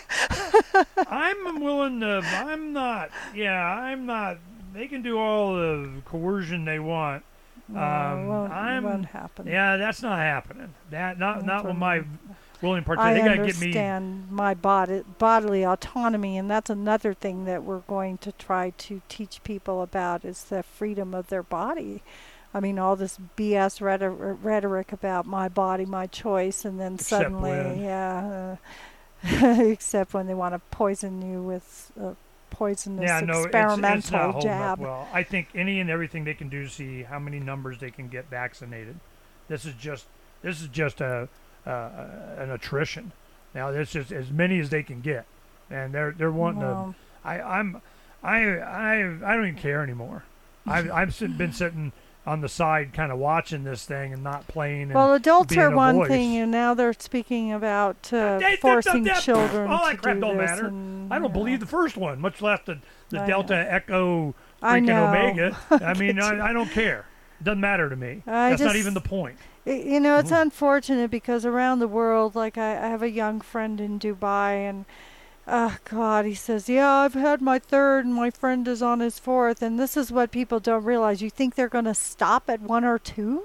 I'm willing to. I'm not. Yeah, I'm not. They can do all the coercion they want. No, Um, it won't, I'm- it won't happen. Yeah, that's not happening. That not Won't not with for my me. willing I participation. They gotta get me. understand my body, bodily autonomy, and that's another thing that we're going to try to teach people about is the freedom of their body. I mean, all this B S rhetor- rhetoric about my body, my choice, and then Except suddenly, when. yeah, uh, except when they want to poison you with a poisonous Yeah, no, it's, experimental it's not holding jab. up well. I think any and everything they can do to see how many numbers they can get vaccinated. This is just this is just a uh, an attrition. Now this is as many as they can get, and they're they're wanting Well, to. I I'm I I I don't even care anymore. I've I've sit, been sitting on the side, kind of watching this thing and not playing. And Well, adults being are a one voice. thing, and now they're speaking about uh, They- they- forcing they- they- children all to that crap do don't this. matter. and, I don't you believe know. the first one, much less the, the I Delta know. Echo I freaking know. Omega. I mean, I, I don't care. It doesn't matter to me. I That's not just- even the point. I- You know, it's Mhm. unfortunate because around the world, like I, I have a young friend in Dubai, and oh God, he says, "Yeah, I've had my third, and my friend is on his fourth." And this is what people don't realize: you think they're going to stop at one or two?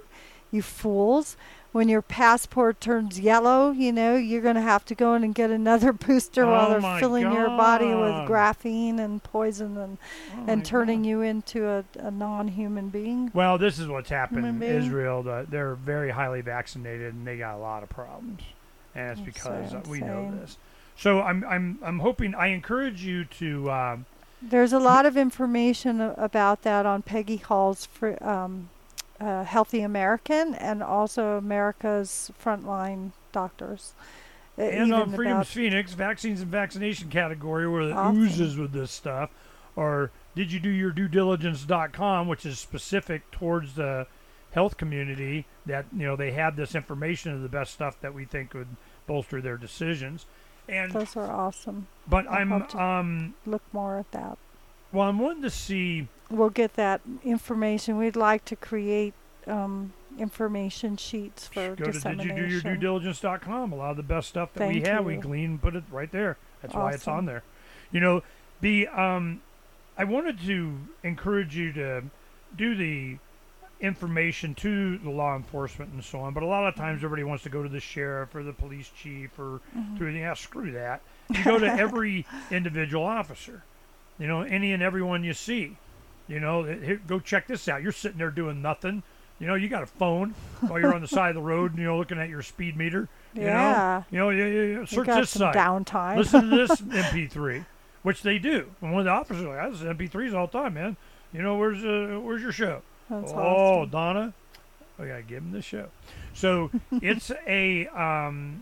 you fools. When your passport turns yellow, you know, you're going to have to go in and get another booster Oh while they're my filling your body with God. graphene and poison and, Oh my and turning God. you into a, a non-human being. Well, this is what's happened in Human being. Israel. The, they're very highly vaccinated, and they got a lot of problems, and it's That's because so uh, we know insane. this. So I'm I'm I'm hoping. I encourage you to. Um, There's a lot of information a- about that on Peggy Hall's fr- um, uh, Healthy American and also America's Frontline Doctors. Uh, and on even Freedom's about Phoenix, vaccines and vaccination category, where it Awesome. oozes with this stuff, or did you do your due diligence dot com, which is specific towards the health community, that, you know, they have this information of the best stuff that we think would bolster their decisions. And those are awesome. but I'll I'm have to- um Look more at that. well, I'm wanting to see. We'll get that information. We'd like to create um, information sheets for Go to did you dissemination. do your due diligence dot com. A lot of the best stuff that we Thank have, we you. glean, put it right there. That's why it's Awesome. on there. You know, the um, I wanted to encourage you to do the information to the law enforcement and so on, but a lot of times everybody wants to go to the sheriff or the police chief or Mm-hmm. to yeah, screw that. You go to every individual officer. You know, any and everyone you see. You know, here, go check this out. You're sitting there doing nothing. You know, you got a phone while you're on the side of the road, you know, looking at your speed meter. You Yeah. know, you know, you, you, you We search got this some site. downtime. Listen to this M P three, which they do. And one of the officers is like, I listen to M P threes all the time, man. You know, where's uh, where's your show? That's oh, awesome. Donna, we gotta give him the show. So it's a, um,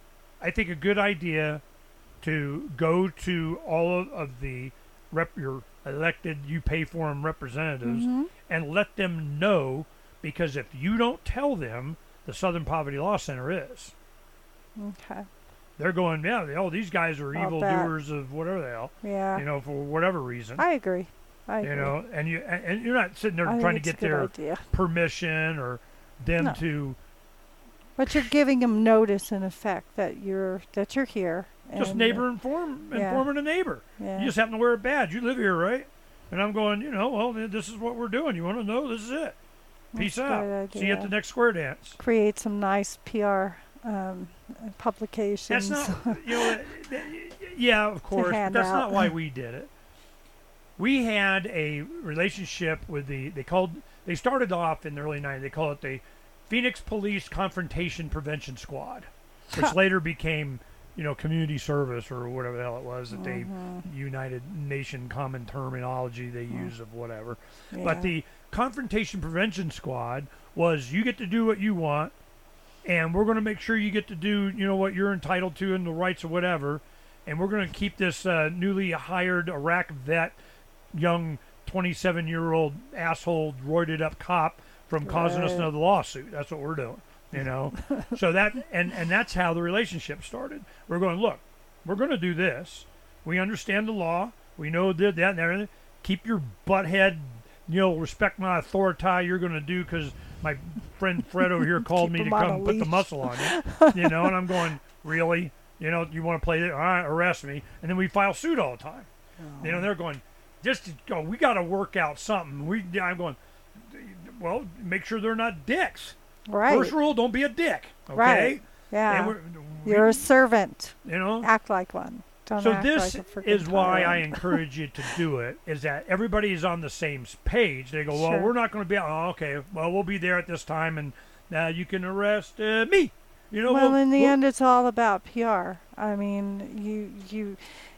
I think a good idea to go to all of, of the rep your elected, you pay for them representatives, Mhm. and let them know, because if you don't tell them, the Southern Poverty Law Center is. Okay. They're going, yeah, oh, these guys are I'll evil bet. doers of whatever the hell, Yeah. you know, for whatever reason. I agree. I agree. You know, and you and, and you're not sitting there I think trying to it's a get good their idea. permission or them No. to But you're giving them notice in effect that you're that you're here. just and, neighbor inform yeah. informing a neighbor. Yeah. You just happen to wear a badge. You live here, right? And I'm going, you know, well, th- this is what we're doing. You want to know? This is it. Peace That's a out. good See you at idea. the next square dance. Create some nice P R um, publications. That's not, you know, th- th- yeah, of course, but hand that's out. not why we did it. We had a relationship with the, they called, they started off in the early nineties, they call it the Phoenix Police Confrontation Prevention Squad, which later became, you know, community service or whatever the hell it was that they, United Nation common terminology they use of whatever. Yeah. But the Confrontation Prevention Squad was, you get to do what you want, and we're going to make sure you get to do, you know, what you're entitled to and the rights or whatever, and we're going to keep this uh, newly hired Iraq vet, young twenty-seven-year-old asshole, roided up cop from causing us Right. another lawsuit. That's what we're doing, you know. So that and and that's how the relationship started. We're going, look, we're going to do this. We understand the law. We know that that and everything. Keep your butthead, you know, respect my authority. You're going to do because my friend Fred over here called Keep me to him on a come put the leash. muscle on you, you know. And I'm going, really? You know, you want to play it? All right, arrest me. And then we file suit all the time. You know, they're going, just to go, we got to work out something. We, I'm going, well, make sure they're not dicks. right. First rule, don't be a dick. Okay. Right. And Yeah. we're, we- You're a servant. you know. Act like one. Don't So act this like a freaking is why I tyrant. encourage you to do it. Is that everybody is on the same page? They go, well, Sure. we're not going to be. Oh, okay. Well, we'll be there at this time, and now you can arrest uh, me. You know. Well, we'll- in the we'll- end, it's all about P R. I mean, you you,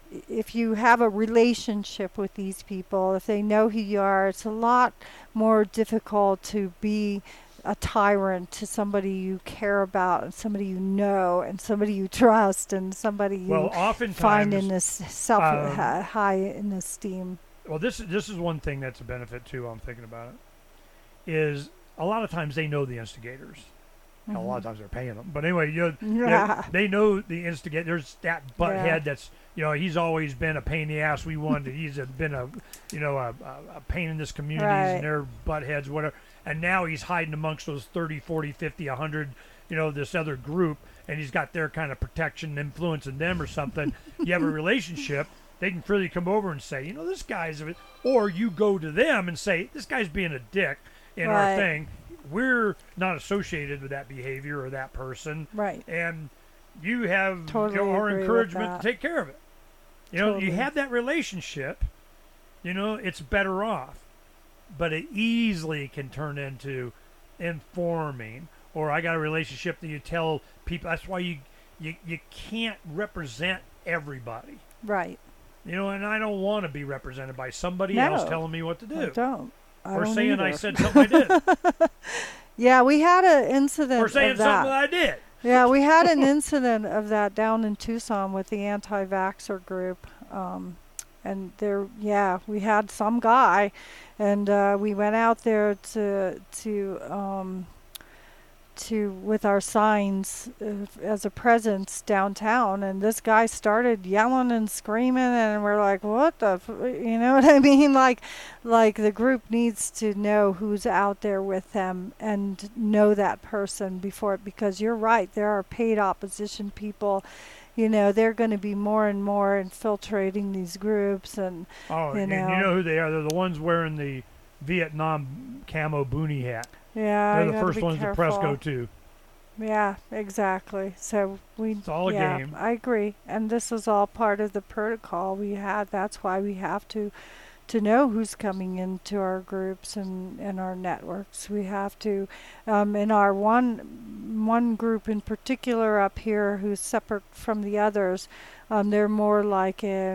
if you have a relationship with these people, if they know who you are, it's a lot more difficult to be a tyrant to somebody you care about and somebody you know and somebody you trust and somebody you well, oftentimes, find in this self um, hi- high in esteem. well, this this is one thing that's a benefit too. I'm thinking about it. Is a lot of times they know the instigators. Hell, A lot of times they're paying them, but anyway, you know, they- Mm-hmm. Yeah. they know the instigator. There's that butthead Yeah. that's, you know, he's always been a pain in the ass. We wanted. He's a, been a, you know, a, a, a pain in this community, Right. and their buttheads, whatever. And now he's hiding amongst those thirty, forty, fifty, one hundred, you know, this other group, and he's got their kind of protection, influencing them or something. You have a relationship. They can freely come over and say, you know, this guy's, a, or you go to them and say, this guy's being a dick in our Right. thing. we're not associated with that behavior or that person. Right. And you have Totally you know, our agree with encouragement that. to take care of it. You know, Totally. you have that relationship, you know, it's better off. But it easily can turn into informing, or I got a relationship that you tell people. That's why you, you, you can't represent everybody. Right. You know, and I don't want to be represented by somebody No, else telling me what to I do. don't. I or don't saying either. I said something I did. Yeah, we had an incident or saying of that. something I did. Yeah, we had an incident of that down in Tucson with the anti-vaxxer group. Um, and there, yeah, we had some guy, and uh, we went out there to to um, to with our signs uh, as a presence downtown, and this guy started yelling and screaming, and we're like, "What the?" F-? You know what I mean? Like, like the group needs to know who's out there with them and know that person before, because you're right. There are paid opposition people. You know, they're going to be more and more infiltrating these groups, and Oh, you you, know. you know who they are? They're the ones wearing the Vietnam camo boonie hat. yeah, They're you the gotta first be ones careful. the press go to. Yeah, exactly. So we, It's all a yeah, game. I agree. And this is all part of the protocol we had. That's why we have to, to know who's coming into our groups and, and our networks. We have to, um, in our one, one group in particular up here who's separate from the others, um, they're more like a,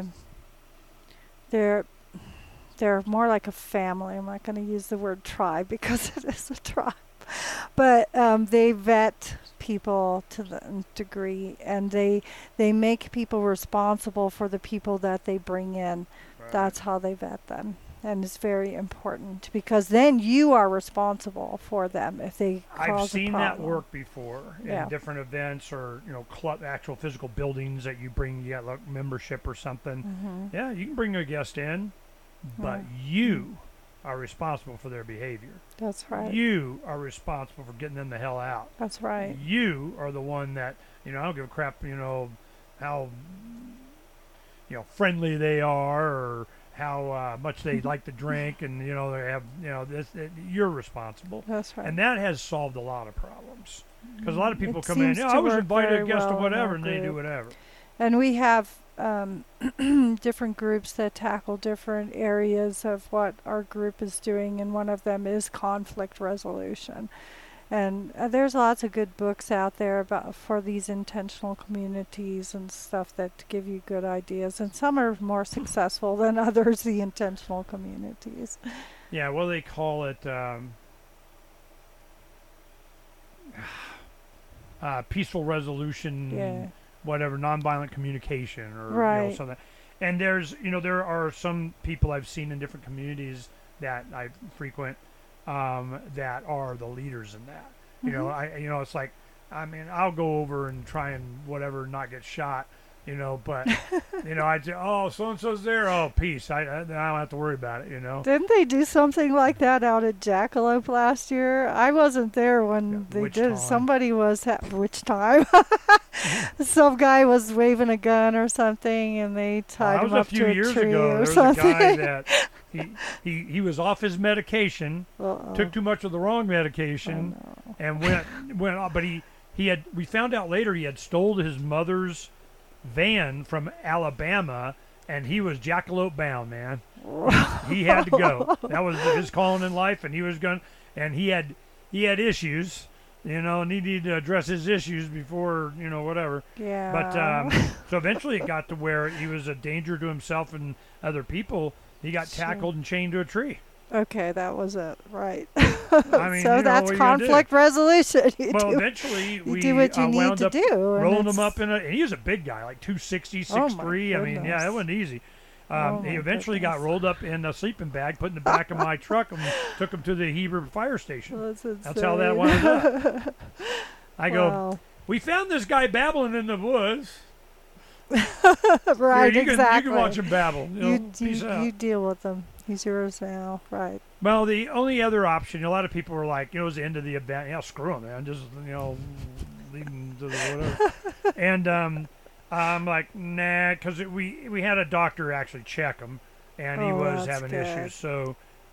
they're, they're more like a family. I'm not going to use the word tribe because it is a tribe. But um, they vet people to the nth degree, and they they make people responsible for the people that they bring in. Right. That's how they vet them, and it's very important because then you are responsible for them if they cause I've a seen that problem. work before Yeah. in different events or you know club actual physical buildings that you bring. You got like membership or something. Mhm. Yeah, you can bring a guest in, but Mm. you are responsible for their behavior. That's right. You are responsible for getting them the hell out. That's right. You are the one that, you know, I don't give a crap, you know, how, you know, friendly they are or how uh, much they like to drink and, you know, they have, you know, this, it, you're responsible. That's right. And that has solved a lot of problems. Because a lot of people It come in, seems yeah, to I was work invited very a guest well or in whatever, our and they do group. whatever. And we have um, different groups that tackle different areas of what our group is doing, and one of them is conflict resolution. And uh, there's lots of good books out there about for these intentional communities and stuff that give you good ideas. And some are more successful than others, the intentional communities. Yeah, what do they call it? Um, uh, peaceful resolution. Yeah. Whatever, nonviolent communication or you know, Right. something. And there's, you know, there are some people I've seen in different communities that I frequent um, that are the leaders in that. You know, I, you know, it's like, I mean, I'll go over and try and whatever, not get shot, you know, but, you know, I'd say, oh, so-and-so's there. Oh, peace. I, I, I don't have to worry about it, you know. Didn't they do something like that out at Jackalope last year? I wasn't there when Yeah, they which did. time? Somebody was ha- which time? Some guy was waving a gun or something, and they Uh, tied that him was a up few to a years tree ago. or There was something. a guy that he, he, he was off his medication, Uh-oh. took too much of the wrong Oh, medication, no. and went went off. But he he had we found out later he had stole his mother's van from Alabama, and he was jackalope bound, man. he, he had to go. That was his calling in life, and he was going. And he had he had issues, you know, and he needed to address his issues before you know whatever. Yeah. But um, so eventually it got to where he was a danger to himself and other people. He got Sure. tackled and chained to a tree. okay, that was it, right? I mean, so you know, that's what are you gonna do? conflict resolution. You Well, do, eventually you we do what you uh, need wound to up do. and rolling him it's- up in a. And he was a big guy, like two sixty, Oh, my six three. I mean, yeah, goodness. it wasn't easy. Um, Oh, he my eventually got goodness. rolled up in a sleeping bag, put in the back of my truck, and took him to the Heber fire station. That's, That's how that insane. wound up. I go, Wow. we found this guy babbling in the woods. right, Here, you exactly. Can, you can watch him babble. You, know, You, peace you, out. you deal with them. He's yours now, right? Well, the only other option, a lot of people were like, you know, it was the end of the event. Yeah, screw him, man. Just, you know, leave him to the whatever. and um, I'm like, nah, because we we had a doctor actually check him, and he Oh, was that's having good. issues. So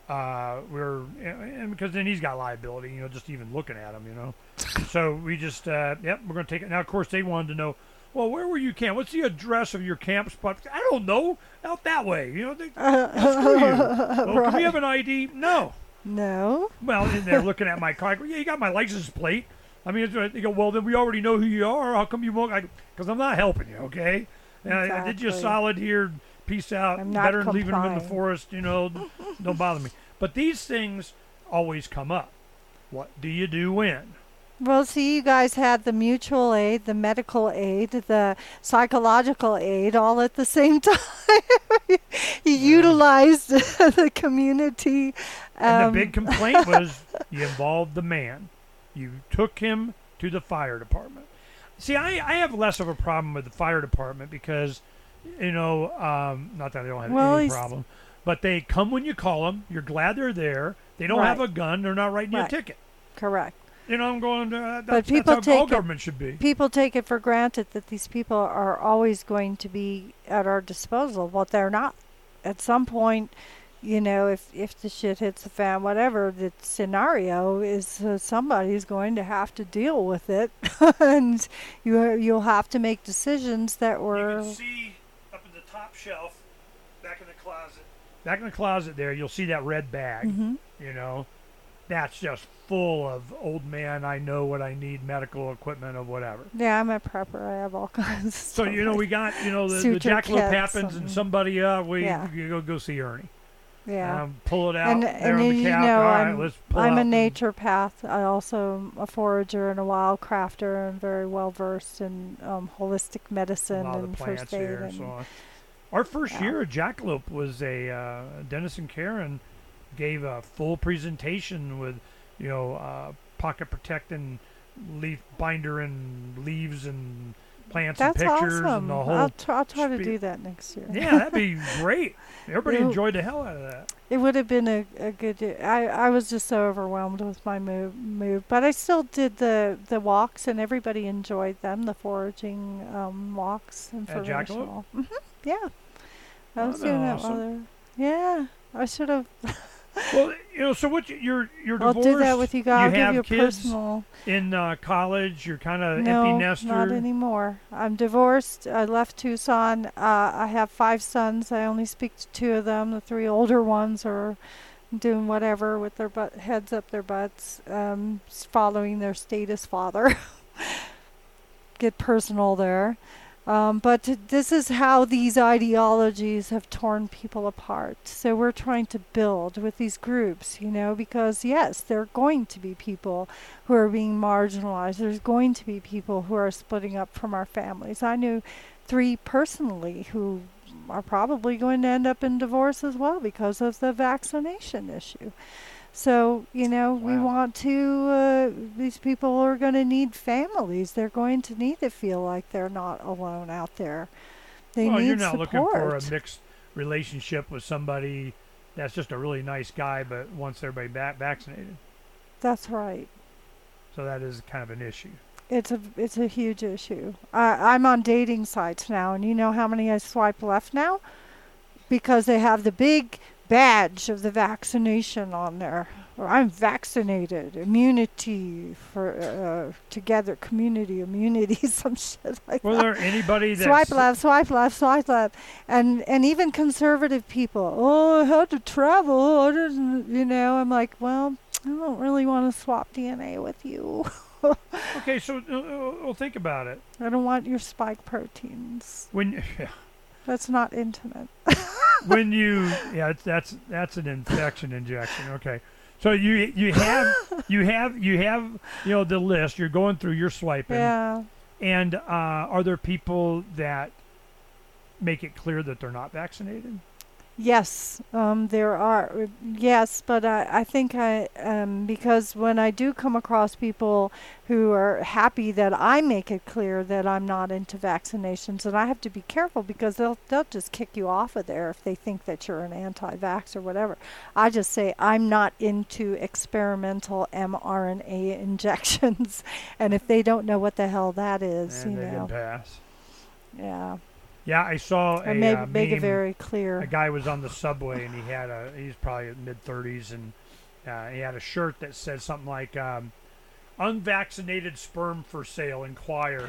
Uh, we're and because then he's got liability, you know, just even looking at him, you know. So we just, uh, yep, we're going to take it. Now, of course, they wanted to know, well, where were you camp? What's the address of your camp spot? I don't know. Out that way, you know. They, screw you. Well, Right. Can we have an I D? No. No. Well, and they're looking at my car. I go, yeah, you got my license plate. I mean, it's- they go, well, then we already know who you are. How come you won't? Because I'm not helping you, okay? And I, I did you a Exactly. solid here. Peace out. I'm not Better than leaving them in the complying. forest, you know. Don't bother me. But these things always come up. What do you do when? Well, see, you guys had the mutual aid, the medical aid, the psychological aid all at the same time. you utilized the community. And um, the big complaint was you involved the man. You took him to the fire department. See, I, I have less of a problem with the fire department because, you know, um, not that I don't have Well, any he's- problem, but they come when you call them. You're glad they're there. They don't have a Right. gun. They're not writing you a Right. ticket. Correct. You know, I'm going, uh, that's, But people that's how all take it- government should be. People take it for granted that these people are always going to be at our disposal. Well, they're not. At some point, you know, if if the shit hits the fan, whatever the scenario is, uh, somebody's going to have to deal with it, and you you'll have to make decisions that You were. can see up in the top shelf, back in the closet. Back in the closet there, you'll see that red bag. Mhm. You know, that's just full of old man. I know what I need, medical equipment or whatever. Yeah, I'm a prepper. I have all kinds of So stuff. you know, we got you know the, the Suture jackalope kits happens and and- somebody uh we Yeah. you go go see Ernie. yeah. Um, pull it out And, there and on then the you couch. know, All right, I'm, let's pull I'm out a and- naturopath. I also am a forager and a wild crafter and very well versed in um, holistic a medicine lot of and the plants first aid. here and And so on. Our first Yeah. year at Jackalope was a uh, Dennis and Karen gave a full presentation with, you know, uh, pocket protecting leaf binder and leaves and plants that's and pictures awesome. and the whole. I'll, tr- I'll try to spiel. do that next year. Yeah, that'd be great. Everybody Ew. enjoyed the hell out of that. It would have been a, a good. I, I was just so overwhelmed with my move, move, but I still did the, the walks, and everybody enjoyed them. The foraging um, walks, Jackalope? informational. hmm Yeah, I Oh, was doing that while awesome. they were- Yeah, I should have. Well, you know, so what? you- You're you're I'll divorced. do that with you guys. I'll you have give you a kids personal. in uh, college. You're kind of No, empty nester. not anymore. I'm divorced. I left Tucson. Uh, I have five sons. I only speak to two of them. The three older ones are doing whatever with their butt, heads up their butts, um, s- following their status father. Get personal there. Um, but t- this is how these ideologies have torn people apart. So we're trying to build with these groups, you know, because yes, there are going to be people who are being marginalized. There's going to be people who are splitting up from our families. I knew three personally who are probably going to end up in divorce as well because of the vaccination issue. So, you know, we Wow. want to, uh, these people are going to need families. They're going to need to feel like they're not alone out there. They well, need you're not support. looking for a mixed relationship with somebody that's just a really nice guy but wants everybody back vaccinated. That's right. So that is kind of an issue. It's a it's a huge issue. I, I'm on dating sites now, and you know how many I swipe left now? Because they have the big badge of the vaccination on there. Or I'm vaccinated, immunity for uh, together, community immunity, some shit like Was that. there anybody that Swipe left, swipe left, swipe left, and and even conservative people. Oh, I had to travel. I didn't, you know. I'm like, well, I don't really want to swap D N A with you. Okay, so uh, uh, well, think about it. I don't want your spike proteins. When That's not intimate. when you yeah, it's, that's that's an infection injection. Okay, so you you have you have you have you know the list. You're going through. You're swiping. Yeah. And uh, are there people that make it clear that they're not vaccinated? Yes, um, there are. uh, Yes, but I, I think I, um, because when I do come across people who are happy that I make it clear that I'm not into vaccinations, and I have to be careful because they'll they'll just kick you off of there if they think that you're an anti-vax or whatever. I just say I'm not into experimental mRNA injections, and if they don't know what the hell that is, and you they know, didn't pass. yeah. Yeah, I saw Or a maybe uh, make it meme. very clear. A guy was on the subway and he had a he's probably in mid thirties and uh, he had a shirt that said something like um, "Unvaccinated sperm for sale. Inquire."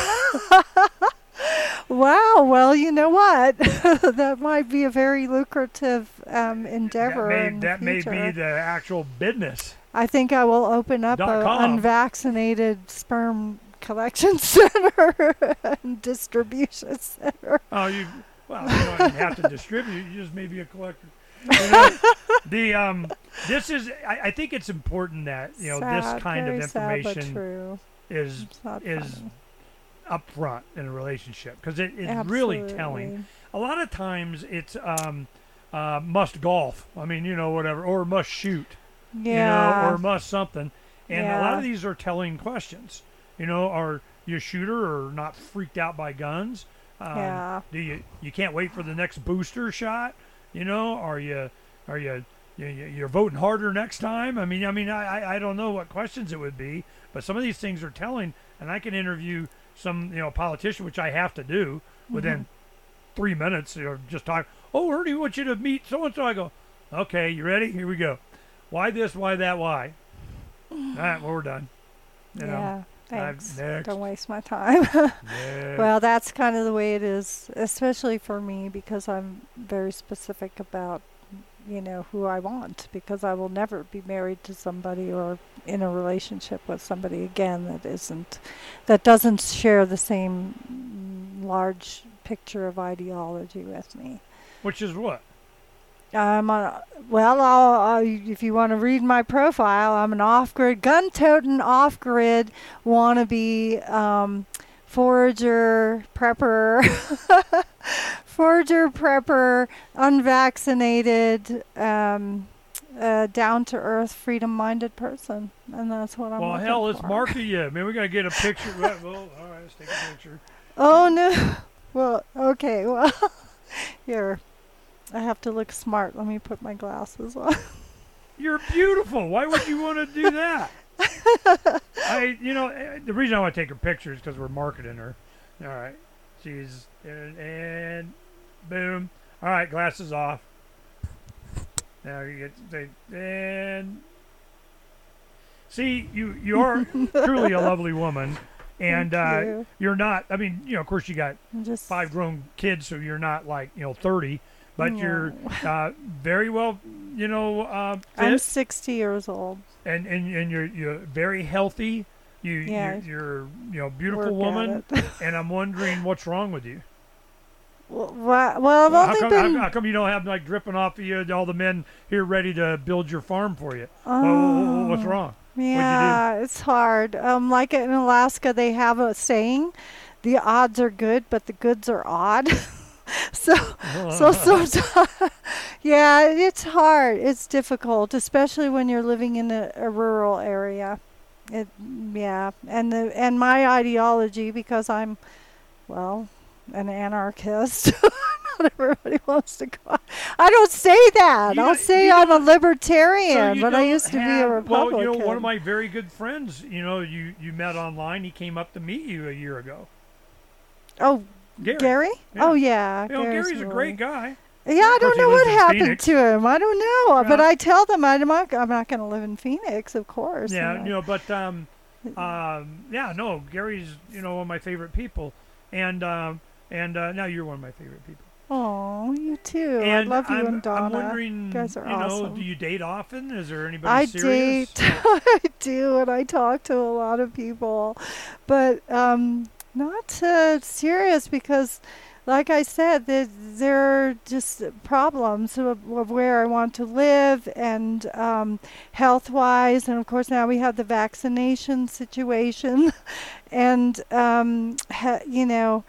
Wow. Well, you know what? That might be a very lucrative um, endeavor. That may, in the that may future. be the actual business. I think I will open up Dot an com. unvaccinated sperm collection center and distribution center. Oh, you well, you don't even have to distribute. You just may be a collector. You know, the um, this is. I, I think it's important that you know Sad, this kind very of sad, but information true. is It's not is funny. upfront in a relationship because it is really telling. Absolutely. A lot of times it's um, uh, must golf. I mean, you know, whatever, or must shoot. Yeah. You know, or must something. And a lot Yeah. of these are telling questions. You know, are you a shooter or not freaked out by guns? Um, Yeah. Do you you can't wait for the next booster shot? You know, are you are you, you you- you're voting harder next time? I mean, I mean, I I- I don't know what questions it would be, but some of these things are telling. And I can interview some you know politician, which I have to do within three minutes. Or just talk. Oh, Ernie, we want you to meet so and so. I go, okay, you ready? Here we go. Why this? Why that? Why? All right, well, we're done. You know, Yeah. Thanks. next. Don't waste my time. next. Well, that's kind of the way it is, especially for me, because I'm very specific about, you know, who I want, because I will never be married to somebody or in a relationship with somebody again that isn't, that doesn't share the same mm, large picture of ideology with me. Which is what? I'm on, well, I'll, I'll, if you want to read my profile, I'm an off-grid, gun-toting off-grid wannabe um, forager, prepper, forager, prepper, unvaccinated, um, uh, down-to-earth, freedom-minded person. And that's what I'm Well, looking hell, let's for. market you. Man, we got to get a picture. Well, well, all right, let's take a picture. Oh, no. Well, okay, well, here. I have to look smart. Let me put my glasses on. You're beautiful. Why would you want to do that? I, you know, eh, the reason I want to take her picture is because we're marketing her. All right, she's and, and boom. All right, glasses off. Now you get and see you. You are truly a lovely woman, and Thank uh, you. you're not. I mean, you know, of course, you got I'm just five grown kids, so you're not like you know thirty. But No. you're uh, very well, you know, uh, I'm fit, sixty years old. and, and and you're you're very healthy. You Yeah. you're, you're you know beautiful Work at woman, it. and I'm wondering what's wrong with you. Well, wha- well, I've How only come, been. how, how come you don't have like dripping off of you all the men here ready to build your farm for you? Oh, Well, what's wrong? Yeah, it's hard. Um, like in Alaska, they have a saying: "The odds are good, but the goods are odd." so, so sometimes, yeah, it's hard. It's difficult, especially when you're living in a, a rural area. It, yeah, and the and my ideology, because I'm, well, an anarchist. Not everybody wants to go. I don't say that. You I'll don't- say you I'm a don't- libertarian, you but I don't used to be a have- Republican. Well, you know, one of my very good friends, you know, you, you met online. He came up to meet you a year ago. Oh, Gary. Gary? Yeah. Oh, yeah. You know, Gary's Gary's a really- great guy. Yeah, I Of course don't he know lives what in happened Phoenix. to him. I don't know. But Yeah. I tell them I'm not, I'm not going to live in Phoenix, of course. Yeah, and you know, but um, um, yeah, no, Gary's you know one of my favorite people, and um, and uh, now you're one of my favorite people. Oh, you too. And I love you I'm, and Donna. I'm wondering, You guys are you know, awesome. do you date often? Is there anybody I serious? date. I do, and I talk to a lot of people, but um, not uh, serious because, like I said, there, there are just problems of, of where I want to live and um, health-wise, and of course now we have the vaccination situation, and um, ha- you know,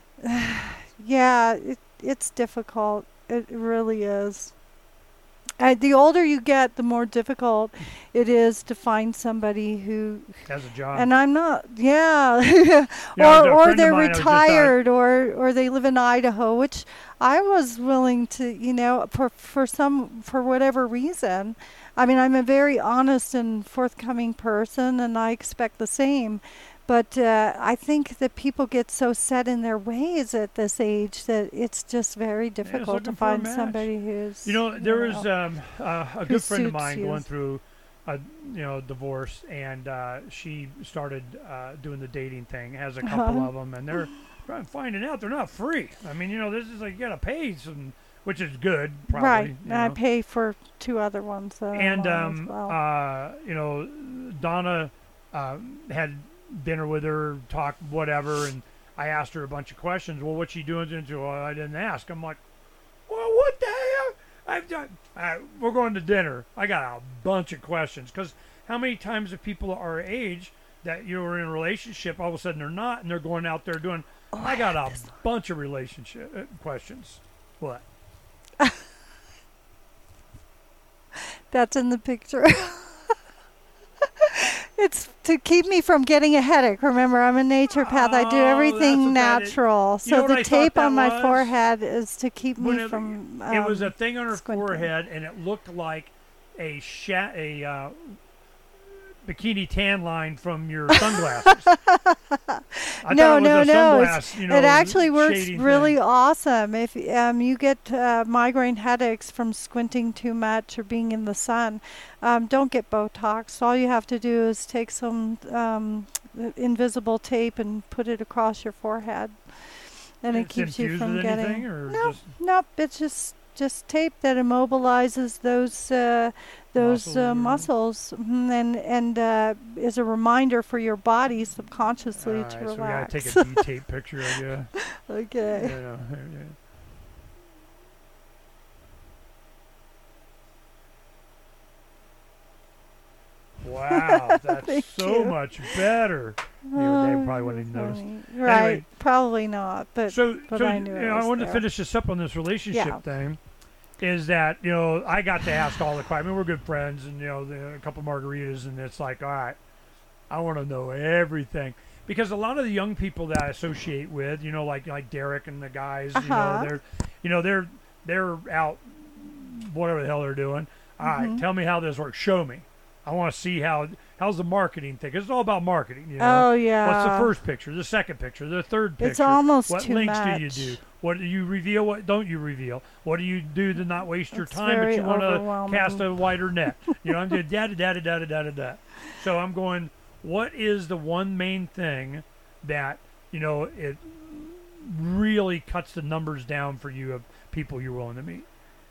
yeah, it, it's difficult. It really is. Uh, the older you get, the more difficult it is to find somebody who, Has a job. and I'm not, yeah, Yeah, or a or friend of they're mine, I was just, uh, retired, or or they live in Idaho, which I was willing to, you know, for for some for whatever reason. I mean, I'm a very honest and forthcoming person, and I expect the same. But uh, I think that people get so set in their ways at this age that it's just very difficult to looking for a find match. somebody who's. You know, there was know, um, uh, a who good friend of suits mine you. going through a you know divorce, and uh, she started uh, doing the dating thing. Has a couple Uh-huh. of them, and they're trying- finding out they're not free. I mean, you know, this is like you gotta pay some, which is good, probably. right, you and I know. pay for two other ones. That And I'm on um, as well. uh, you know, Donna uh, had dinner with her, talk whatever, and I asked her a bunch of questions. Well, what's she doing? Into? Well, I didn't ask. I'm like, well, what the hell? I've done. Uh, we're going to dinner. I got a bunch of questions because how many times have people our age that you were in a relationship, all of a sudden they're not, and they're going out there doing. Oh, I got a bunch of relationship uh, questions. What? That's in the picture. It's to keep me from getting a headache. Remember, I'm a naturopath. I do Oh, everything that's what that is. natural. You know So what the I thought tape that on my was? forehead is to keep When me it, from. it was um, a thing on her squinting. forehead, and it looked like a sha- a uh, bikini tan line from your sunglasses. I no, thought it was no, a no. It's, sunglass, you know, it actually works shading really thing. awesome. If um, you get uh, migraine headaches from squinting too much or being in the sun, um, don't get Botox. All you have to do is take some um, invisible tape and put it across your forehead, and it It's keeps you infused from with getting. anything, or No, just nope. It's just just tape that immobilizes those uh, those Muscles uh, or- muscles, mhm, and and uh, is a reminder for your body subconsciously all to right, so we gotta relax. take a D-tape picture of you. Okay. You know, yeah, yeah. Wow, that's Thank so you. much better. You know, they probably wouldn't even notice. Funny. Right, Anyway. probably not. But So, but so I knew you it know, I was wanted there. to finish this up on this relationship Yeah. thing. Is that you know I got to ask all the questions. I mean, we're good friends, and you know the, a couple margaritas, and it's like, all right, I want to know everything because a lot of the young people that I associate with, you know, like like Derek and the guys, you know, Uh-huh. they're, you know, they're they're out, whatever the hell they're doing. All right, Mhm. tell me how this works. Show me. I want to see how how's the marketing thing. 'Cause it's all about marketing. You know? Oh yeah. What's the first picture? The second picture? The third picture? It's almost what too links much. do you do? What do you reveal? What don't you reveal? What do you do to not waste your It's time, but very you want to overwhelming. cast a wider net? You know, I'm doing da da da da da da da da. So I'm going. What is the one main thing that you know it really cuts the numbers down for you of people you're willing to meet?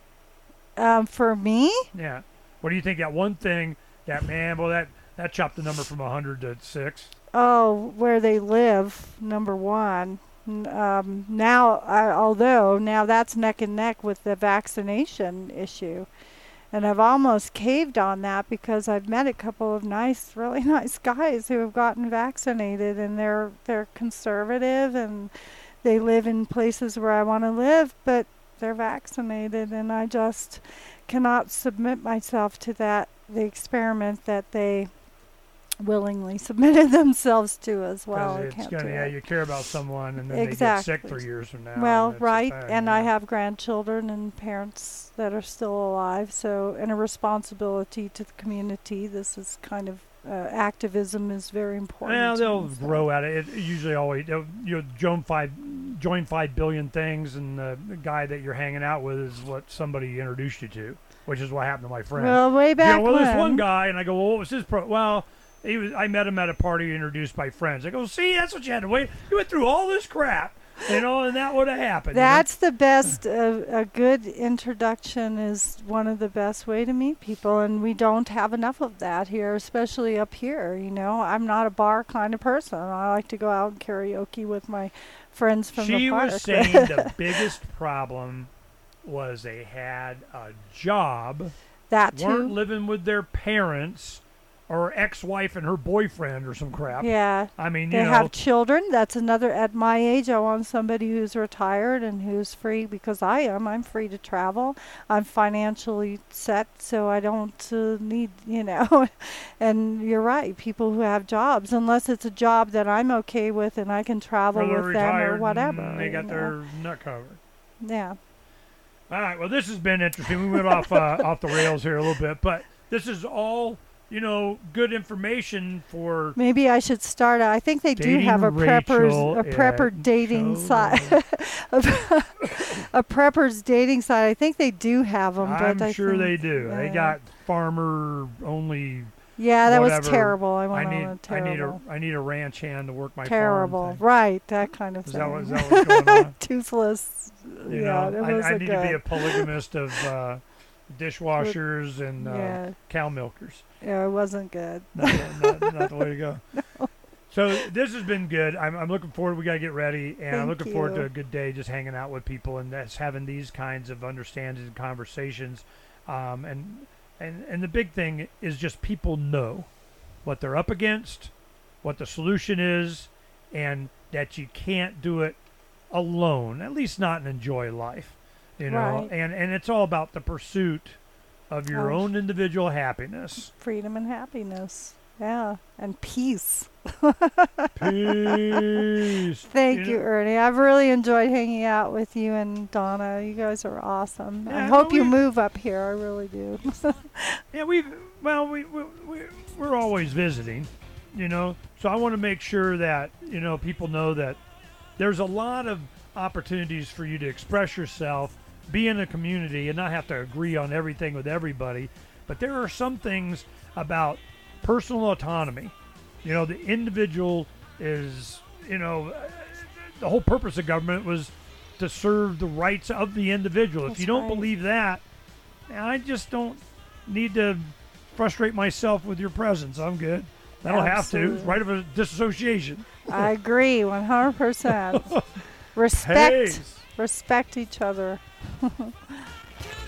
Um, for me, Yeah. What do you think? That one thing that man, well, that that chopped the number from a hundred to six. oh, where they live, number one. N- Um, now, I, although now that's neck and neck with the vaccination issue. And I've almost caved on that because I've met a couple of nice, really nice guys who have gotten vaccinated, and they're they're conservative and they live in places where I want to live, but they're vaccinated, and I just cannot submit myself to that the experiment that they willingly submitted themselves to as well. I it's can't gonna, do yeah, it. you care about someone, and then they get sick Exactly. three years from now. Well, and it's a right, thing, and you I know. have grandchildren and parents that are still alive, so and a responsibility to the community. This is kind of uh, activism is very important. Well, to they'll me, so. grow at it. It usually always they'll, you know join five join five billion things, and the, the guy that you're hanging out with is what somebody introduced you to, which is what happened to my friend. Well, way You back know, well, when. this one guy, and I go, well, what was his pro? Well, he was. I met him at a party introduced by friends. I go, see, that's what you had to wait. You went through all this crap, you know, and that would have happened. you know? That's the best. Uh, a good introduction is one of the best way to meet people, and we don't have enough of that here, especially up here. You know, I'm not a bar kind of person. I like to go out and karaoke with my friends from She the park. was saying the biggest problem was they had a job, that weren't too. living with their parents or ex-wife and her boyfriend or some crap. Yeah. I mean, They you know, have children. That's another. At my age, I want somebody who's retired and who's free because I am. I'm free to travel. I'm financially set, so I don't uh, need, you know. And you're right. People who have jobs, unless it's a job that I'm okay with and I can travel or they're with them retired or whatever. and they you got know. their nut covered. Yeah. All right. Well, this has been interesting. We went off uh, off the rails here a little bit, but this is all you know, good information for Maybe I should start. A, I think they do Dating have a preppers Rachel a prepper at dating Show site. A preppers dating site. I think they do have them. I'm but I sure think, they do. They yeah. got farmer only. Yeah, that whatever. was terrible. I I went need on a I terrible. need a I need a ranch hand to work my terrible. farm thing. Right, that kind of Is thing. that, what, is that what's going on? Toothless. You yeah, know, it I, wasn't I need good. to be a polygamist of uh, dishwashers and uh, yeah, cow milkers. yeah, it wasn't good. Not, not, not the way to go. So this has been good. I'm, I'm looking forward. We got to get ready, and I'm Thank looking forward to you. a good day, just hanging out with people and that's having these kinds of understandings and conversations. Um, and and and the big thing is just people know what they're up against, what the solution is, and that you can't do it alone. At least not and enjoy life, you know. Right. And and it's all about the pursuit of your Of own individual happiness. Freedom and happiness. Yeah, and peace. Peace. Thank You you, know- Ernie. I've really enjoyed hanging out with you and Donna. You guys are awesome. I Yeah, hope no, you we- move up here. I really do. Yeah, we've well, we we we we're always visiting, you know. So I want to make sure that you know people know that there's a lot of opportunities for you to express yourself, be in a community, and not have to agree on everything with everybody. But there are some things about personal autonomy. You know, the individual is, you know, the whole purpose of government was to serve the rights of the individual. If That's you don't right. believe that, I just don't need to frustrate myself with your presence. I'm good. I don't have to. It's Absolutely. right of a disassociation. I agree, one hundred percent. Respect, Hey. respect each other.